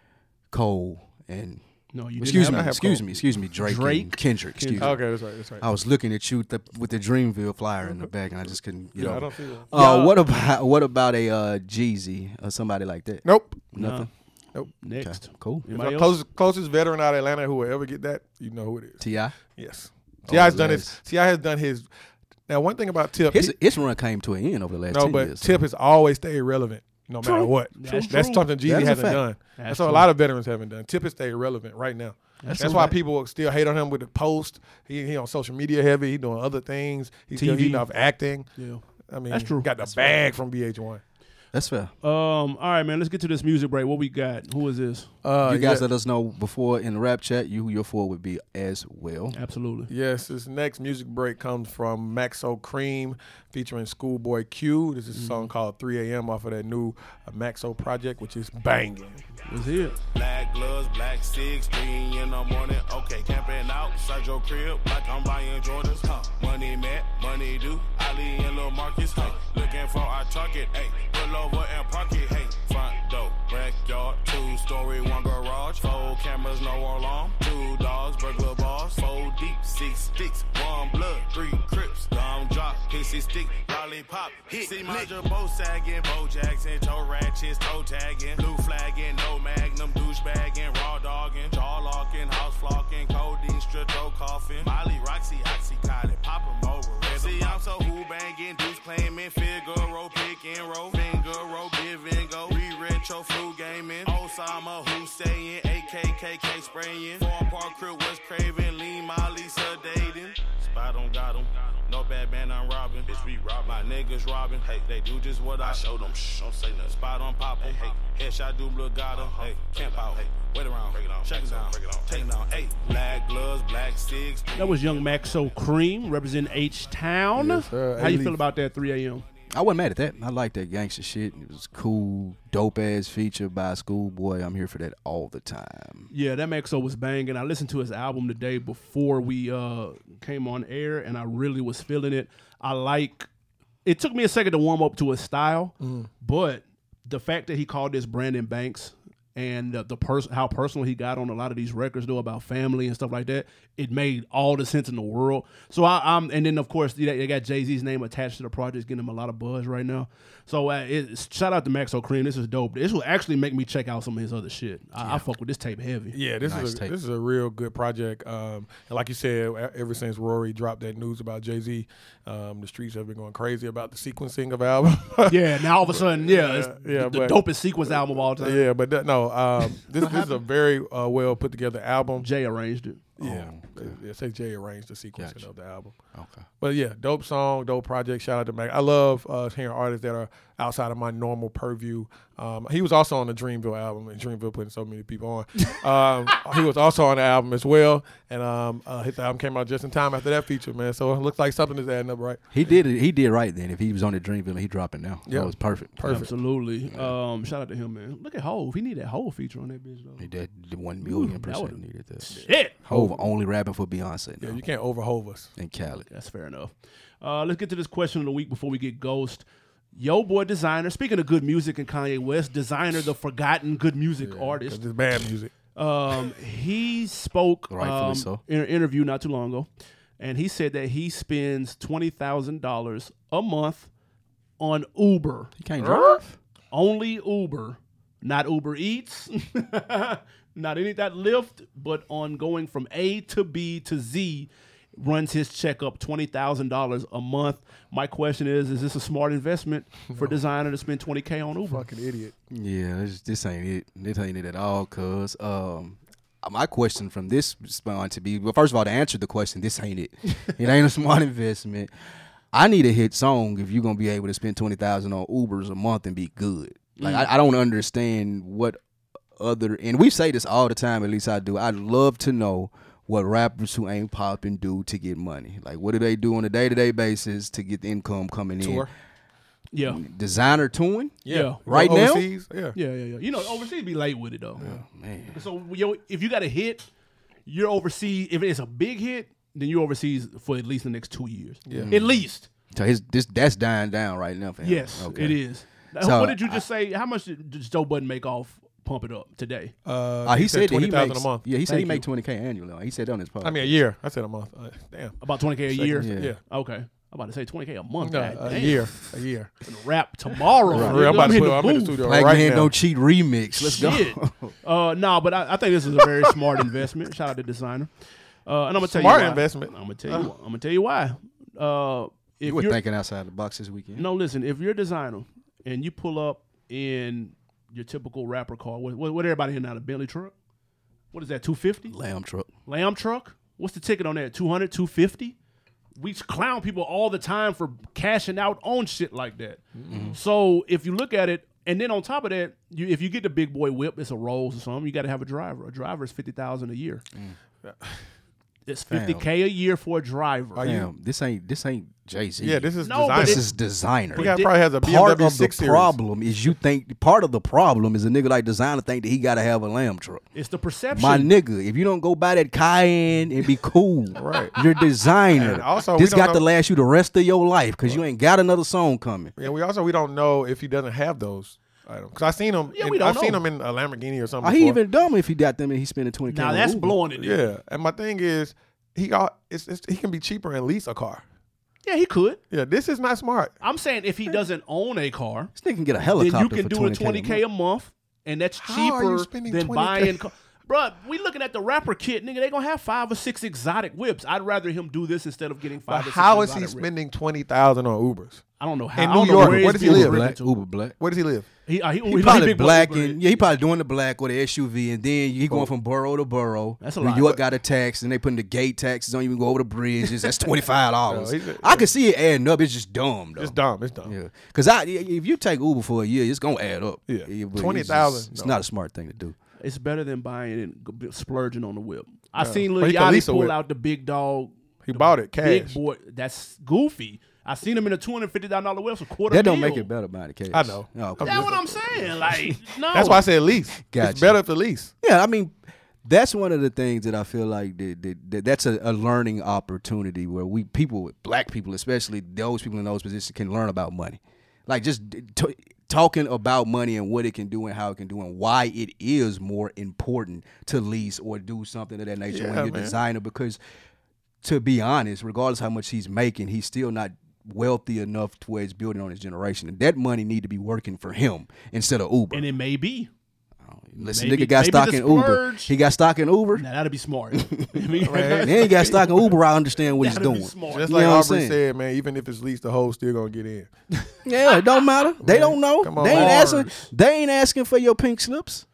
Cole, and No, you excuse didn't me, have excuse me, Drake, and Kendrick. Excuse me. Okay, that's right. I was looking at you with the Dreamville flyer in the back, and I just couldn't get Yeah, I over. don't see that. What about a Jeezy or somebody like that? Nope. Nothing. Next. Okay, cool. Anybody else? Closest veteran out of Atlanta who will ever get that, you know who it is. T.I. Yes. Oh, T.I. has done Les. his. T.I. has done his. Now, one thing about Tip, His run came to an end over the last 10 but years. Tip has always stayed relevant, no matter what. That's That's true. something Jeezy That is a hasn't fact. done. That's That's what a true. lot of veterans haven't done. Tip has stayed relevant right now. That's a why fact. people still hate on him with the post. He on social media heavy. He doing other things. He's still TV. eating off acting. Yeah. I mean, That's true. Got the bag from VH1. That's fair. All right, man. Let's get to this music break. What we got? Who is this? You guys let us know before in the rap chat who your four would be as well. Absolutely. Yes, this next music break comes from Maxo Cream featuring Schoolboy Q. This is a song called 3 a.m. off of that new Maxo project, which is banging. Let's hear it. Black gloves, black 6, 3 in the morning. Okay, camping out, Sergio crib, like I'm buying Jordans. Money met, money do. Ali and Lil Marcus, looking for our target. Hey, pull over and park it. Hey, front door, backyard, 2-story, 1 garage, 4 cameras, no alarm, 2 dogs, burglar bars, 4 deep, 6 sticks, 1 blood, 3 crips, thumb drop, pissy stick, lollipop, hit. See my bow sagging, Bo Jackson, toe ratchets, toe tagging, blue flagging, no magnum, douchebagging, raw dogging, jaw locking, house flocking, codeine, strip, coughing, Molly, Roxy, Oxycontin, pop 'em over. See, I'm so who banging, dudes claiming, Figaro, pick and roll, Fingaro, give and go, re-retro, flu gaming, Osama, Hussein, AKKK spraying, 4 Park Crew was craving, lean Molly, sedating, spot on got 'em. No bad man, I'm robbing. Bitch, we robbing. My niggas robbing. Hey, they do just what I show them. Shh, don't say nothing. Spot on pop 'em. Hey, headshot do blood got 'em. Hey, camp out. Hey, wait around. Break it on. Check it down. Break it on. Take it down. Hey, black gloves, black 6. That was Young Maxo Cream representing H-Town. Yes, sir. How you A-Leaf. feel about that 3 a.m.? I wasn't mad at that. I like that gangster shit. It was cool, dope ass feature by Schoolboy. I'm here for that all the time. Yeah, that Maxo was banging. I listened to his album the day before we came on air, and I really was feeling it. It took me a second to warm up to his style, but the fact that he called this Brandon Banks and how personal he got on a lot of these records, though, about family and stuff like that, it made all the sense in the world. So and then of course they got Jay-Z's name attached to the project, getting him a lot of buzz right now. So shout out to Maxo Cream. This is dope. This will actually make me check out some of his other shit. I fuck with this tape heavy. Yeah, this Nice is tape. this is a real good project. And like you said, ever since Rory dropped that news about Jay-Z, the streets have been going crazy about the sequencing of album. Yeah, now all of a sudden, it's the but- dopest sequence album of all time. Yeah, but this is a very well put together album. Jay arranged it. Yeah, say Jay arranged the sequencing of the album. Okay. But yeah, dope song, dope project. Shout out to Mac. I love hearing artists that are outside of my normal purview. He was also on the Dreamville album, and Dreamville putting so many people on. He was also on the album as well, and his album came out just in time after that feature, man. So it looks like something is adding up right. He did it. He did right then. If he was on the Dreamville, he dropping now. Yeah, that was perfect. Absolutely. Shout out to him, man. Look at Hov. He need that Hov feature on that bitch though. He did 1,000,000% needed that. Shit. Hov only rapping for Beyonce now. Yeah, you can't overhove us. And Khaled. That's fair enough. Let's get to this question of the week before we get ghost. Yo boy Designer, speaking of good music and Kanye West, Designer, the forgotten good music artist. It's bad music. He spoke Rightfully so. in an interview not too long ago, and he said that he spends $20,000 a month on Uber. He can't drive? Only Uber, not Uber Eats, not any that Lyft, but on going from A to B to Z, runs his check up $20,000 a month. My question is this a smart investment for Designer to spend $20K on Uber? Fucking idiot. Yeah, this ain't it. This ain't it at all, cuz. My question from this is going to be, well, first of all, to answer the question, this ain't it. It ain't a smart investment. I need a hit song if you're going to be able to spend $20,000 on Ubers a month and be good. Like, I don't understand what other, and we say this all the time, at least I do. I'd love to know what rappers who ain't popping do to get money. Like, what do they do on a day-to-day basis to get the income coming Tour. in? Yeah. Designer touring? Yeah. Right now? Overseas? Yeah. Yeah. You know, overseas be late with it, though. Oh, man. So, if you got a hit, you're overseas. If it's a big hit, then you're overseas for at least the next 2 years. Yeah. At least. So that's dying down right now for him. Yes, Okay. it is. So, what did you just say? How much did Joe Budden make off Pump It Up today? He said that he $20,000 makes, a month. Yeah, he said he Thank make $20K annually. He said that on his podcast. I mean, a year. I said a month. Damn. About $20K a year? Yeah. Okay. I'm about to say $20K a month. No, God a damn. year. A year. Gonna rap tomorrow. For real, I'm about to in put the I'm in the booth. studio Black right Man now. Don't Cheat remix. Let's Shit. go. No, but I think this is a very smart investment. Shout out to Designer. And I'm gonna tell Smart you why. investment. I'm gonna tell you why. If You were you're thinking outside the box this weekend. no, listen. If you're a designer and you pull up in your typical rapper car, what everybody here now? The Bentley truck. What is that? 250? Lamb truck. Lamb truck. What's the ticket on that? 200, 250? We clown people all the time for cashing out on shit like that. Mm-hmm. So if you look at it, and then on top of that, if you get the big boy whip, it's a Rolls or something. You got to have a driver. A driver is $50,000 a year. It's $50K a year for a driver. Damn, this ain't Jay-Z. Yeah, this is No, but designer. This is Designer. The guy probably has a Part BMW of 6 the Series. problem is part of the problem is a nigga like Designer think that he got to have a Lamb truck. It's the perception. My nigga, if you don't go buy that Cayenne and be cool, Right. You're Designer. And also, this we don't got to know- last you the rest of your life because you ain't got another song coming. Yeah, we don't know if he doesn't have those items. Because I seen him. Yeah, we don't I've seen know. him in a Lamborghini or something. He before. even dumb if he got them and he's spending $20K. now on that's Uber. blowing it. in. Yeah, and my thing is, he can be cheaper and lease a car. Yeah, he could. Yeah, this is not smart. I'm saying if he doesn't own a car, This nigga can get a then helicopter you can for do a $20K a month, and that's How are you cheaper spending than 20K? buying. Bruh, we looking at the rapper kit, nigga. They gonna have 5 or 6 exotic whips. I'd rather him do this instead of getting 5 But or 6 how is he exotic whips. spending $20,000 on Ubers? I don't know how. In I don't New know York, where where his does he bills live? are Black, to. Uber Black. Where does he live? He He probably big boy black Uber. and he probably doing the black with the SUV, and then he going from borough to borough. That's a New lot. York got a tax, and they putting the gate taxes on you and go over the bridges. That's $25. No, I can see it adding up. It's just dumb though. It's dumb. It's dumb. Yeah, because if you take Uber for a year, it's gonna add up. Yeah. but 20,000, It's no. not a smart thing to do. It's better than buying and splurging on the whip. I seen But Lil he can lease Yachty a pull whip. out the big dog. He the bought it Big cash. boy. That's goofy. I seen him in a $250 whip, so quarter. That don't mil. make it better by the case. I know. Oh, okay. That's what I'm saying. Like, no. That's why I said lease. Gotcha. It's better for lease. Yeah, I mean, that's one of the things that I feel like that's a learning opportunity where black people, especially those people in those positions, can learn about money. Like just talking about money and what it can do and how it can do and why it is more important to lease or do something of that nature when Yeah, you're man. a designer. Because to be honest, regardless how much he's making, he's still not wealthy enough to where it's building on his generation. And that money need to be working for him instead of Uber. And it may be. Listen, maybe- nigga got maybe stock the in Uber. splurge- He got stock in Uber. Now that'd be smart. Then he got stock in Uber. I understand what he's That'd be doing. smart. Just You like know what I'm Aubrey saying? said, man, even if it's leased, the hoes still gonna get in. Yeah, it don't matter. They don't know. Come on, They ain't Mars. asking. They ain't asking for your pink slips.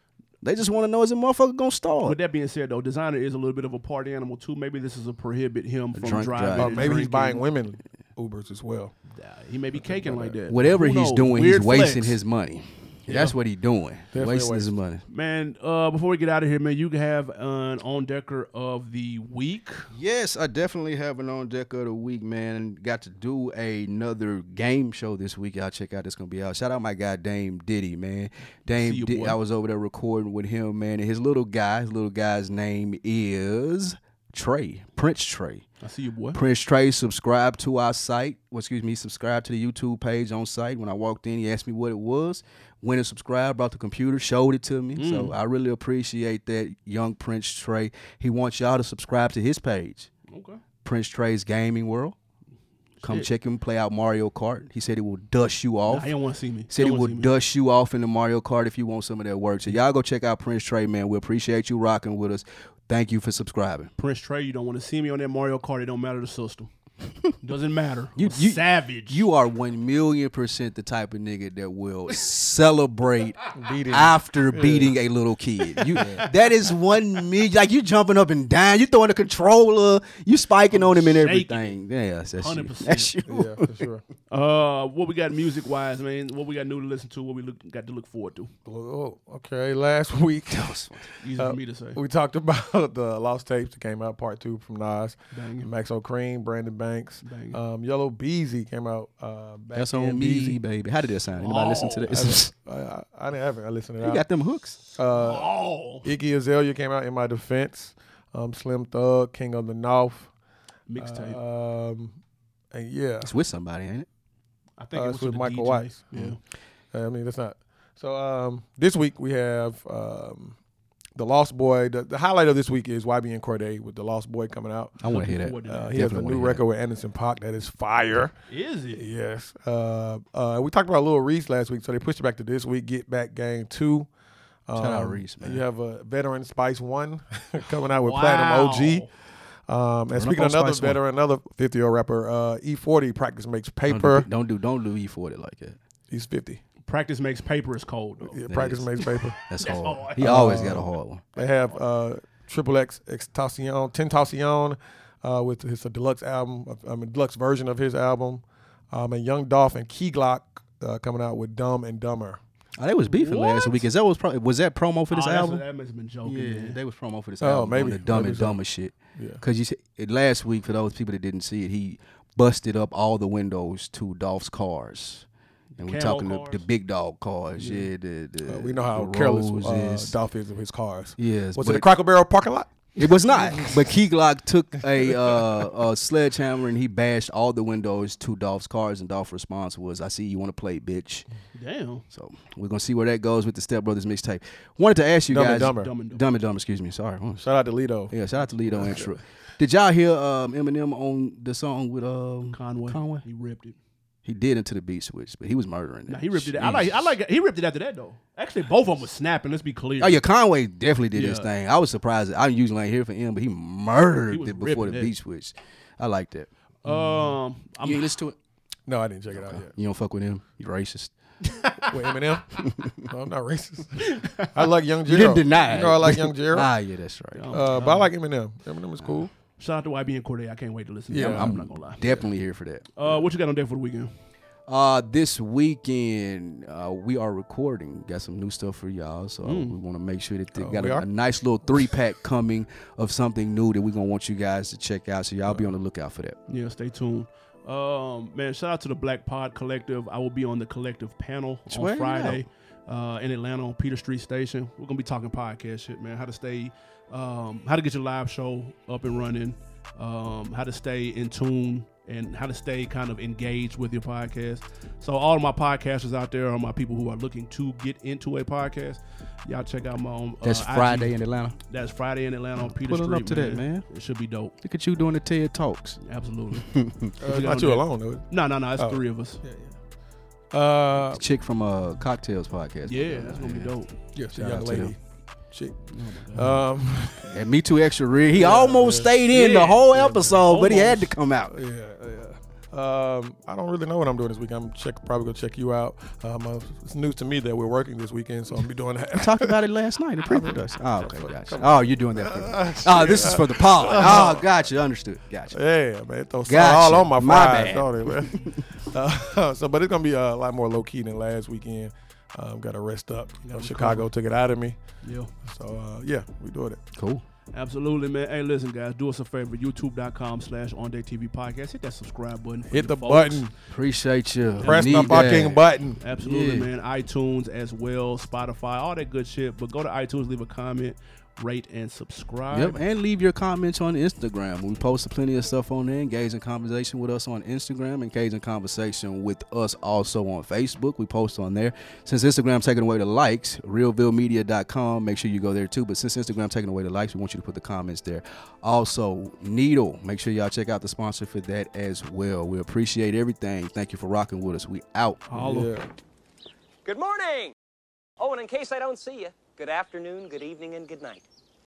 They just want to know, is a motherfucker gonna start? With that being said, though, Designer is a little bit of a party animal too. Maybe this is a prohibit him from drunk driving. driver. and Maybe he's drinking. buying women Ubers as well. He may be caking like that. Whatever Who he's knows? doing, Weird he's wasting flex. his money. That's what he's doing. Definitely Wasting his wasting. money. Man, before we get out of here, man, you can have an on-decker of the week. Yes, I definitely have an on deck of the week, man. Got to do another game show this week. Y'all check out. It's gonna be out. Shout out my guy Dame Diddy, man. See you, boy. I was over there recording with him, man. And his little guy's name is Trey, Prince Trey. I see you, boy. Prince Trey, subscribe to our site. Subscribe to the YouTube page on site. When I walked in, he asked me what it was. Went and subscribed, brought the computer, showed it to me. So I really appreciate that, young Prince Trey. He wants y'all to subscribe to his page, Okay. Prince Trey's Gaming World. Come Shit. check him play out Mario Kart. He said it will dust you Nah, off. he don't want to see me. Said He it don't will wanna see me. dust you off in the Mario Kart if you want some of that work. So y'all go check out Prince Trey, man. We appreciate you rocking with us. Thank you for subscribing. Prince Trey, you don't want to see me on that Mario Kart. It don't matter the system. Doesn't matter. You- I'm you- savage. You are 1,000,000% the type of nigga that will celebrate Beating. after beating a little kid. That is 1,000,000. Like you jumping up and down, you throwing the controller, you spiking on him and shaking. everything. Yeah, that's you. 100%. That's you. Yeah, for sure. What we got music wise, man? What we got new to listen to? What we got to look forward to? Oh, okay. Last week Easy for me to say. we talked about the Lost Tapes that came out, part 2 from Nas, Banging. Maxo Cream, Brandon Banks, Banging. Yellow Beezy came out. Back That's in on me, baby. How did that sound? Anybody listen to that? I didn't have it. I listened to it. You got them hooks. Oh, Iggy Azalea came out, In My Defense. Slim Thug, King of the North. mixtape. And yeah, It's with somebody, ain't it? I think it was it's with the Michael DJ. Weiss. Yeah. I mean, that's not. So this week we have The Lost Boy. The highlight of this week is YB and Cordae with The Lost Boy coming out. I want to hear Looking that. forward to He has a Definitely new wanna hear record with Anderson .Paak that is fire. Is it? Yes. We talked about Lil Reese last week, so they pushed it back to this week. Get Back Gang 2. Shout out Reese, man. You have a veteran Spice 1 coming out with Wow. Platinum OG. And speaking up of on another Spice One. veteran, another 50-year rapper, E40, Practice Makes Don't Paper. do E40 like that. He's 50. Practice makes paper is cold though. Yeah, That Practice is. Makes Paper. That's hard. hard. He always got a hard one. They have XXXTentacion, Tentacion with his deluxe album, deluxe version of his album. And Young Dolph and Key Glock coming out with Dumb and Dumber. Oh, they was beefing last week. Was that promo for this Oh, album? That must have been joking. Yeah, man. they was promo for this Oh, album. maybe. On the Dumb Maybe and so. Dumber shit. Yeah. Because you said last week, for those people that didn't see it, he busted up all the windows to Dolph's cars. And we're Camo talking the cars? big dog cars. Yeah, We know how the careless Roses. Dolph is of his cars. Yes, Was but it a Cracker Barrel parking lot? it was not. But Key Glock took a sledgehammer and he bashed all the windows to Dolph's cars. And Dolph's response was, "I see you want to play, bitch." Damn. So we're gonna see where that goes with the Step Brothers mixtape. Wanted to ask you Dumb and guys, Dumber. Dumb and Dumber. Dumb and Dumber. Excuse me. Sorry. Shout out to Lido. Yeah, shout out to Lido and True. Did y'all hear Eminem on the song with Conway. He ripped it. He did Into the Beat Switch, but he was murdering it. Nah, he ripped it. I like. He ripped it after that though. Actually, both of them was snapping. Let's be clear. Oh yeah, Conway definitely did his Yeah. thing. I was surprised. I usually ain't here for him, but he murdered He was it before the ripping it. Beat Switch. I like that. I'm You ain't listen to it? No, I didn't check it out yet. You don't fuck with him? You racist. With Eminem? No, I'm not racist. I like Young You Gerald. didn't deny You know I it. like Young Gerald. Ah, yeah, that's right. But I like Eminem. Eminem is cool. shout out to YB and Cordae. I can't wait to listen. Yeah, to that. I'm not gonna lie. Definitely here for that. What you got on deck for the weekend? This weekend we are recording. Got some new stuff for y'all, so we want to make sure that they got we are? a nice little 3-pack coming of something new that we're gonna want you guys to check out. So y'all be on the lookout for that. Yeah, stay tuned. Man, shout out to the Black Pod Collective. I will be on the Collective panel Swear on it Friday in Atlanta on Peter Street Station. We're gonna be talking podcast shit, man. How to stay, how to get your live show up and running, how to stay in tune, and how to stay kind of engaged with your podcast. So all of my podcasters out there are my people who are looking to get into a podcast. Y'all check out my own. That's IG. Friday in Atlanta. That's Friday in Atlanta on Peter Pulling Street. up to that, man. It should be dope. Look at you doing the TED Talks. Absolutely. Not you alone, though. No. It's 3 of us. Yeah. Chick from Cocktails podcast. Yeah, that's gonna be dope. Yes, Shout young out to lady. them. Chick. And Me Too Extra Real. He almost stayed in the whole episode, but he had to come out. Yeah. I don't really know what I'm doing this week. I'm probably gonna check you out. It's news to me that we're working this weekend, so I'll be doing that. I talked about it last night in pre-production. Oh, okay, gotcha. Oh, you're doing that for this is for the pod. Oh, gotcha. Understood. Gotcha. Yeah, man. Throw Gotcha. all on my fries, bad. don't it, man? But it's gonna be a lot more low key than last weekend. Got to rest up. Chicago took it out of me. Yeah. So we doing it. Cool. Absolutely, man. Hey, listen, guys, do us a favor. YouTube.com/OnDeckTV Podcast. Hit that subscribe button. Hit the button. Appreciate you. Press the fucking button. Absolutely, man. iTunes as well, Spotify, all that good shit. But go to iTunes, leave a comment, rate, and subscribe. Yep, and leave your comments on Instagram. We post plenty of stuff on there. Engage in conversation with us on Instagram. Engage in conversation with us also on Facebook. We post on there. Since Instagram taking away the likes, realvillemedia.com. Make sure you go there too. But since Instagram taking away the likes, we want you to put the comments there. Also, Needle. Make sure y'all check out the sponsor for that as well. We appreciate everything. Thank you for rocking with us. We out. Good morning. Oh, and in case I don't see you, good afternoon, good evening, and good night.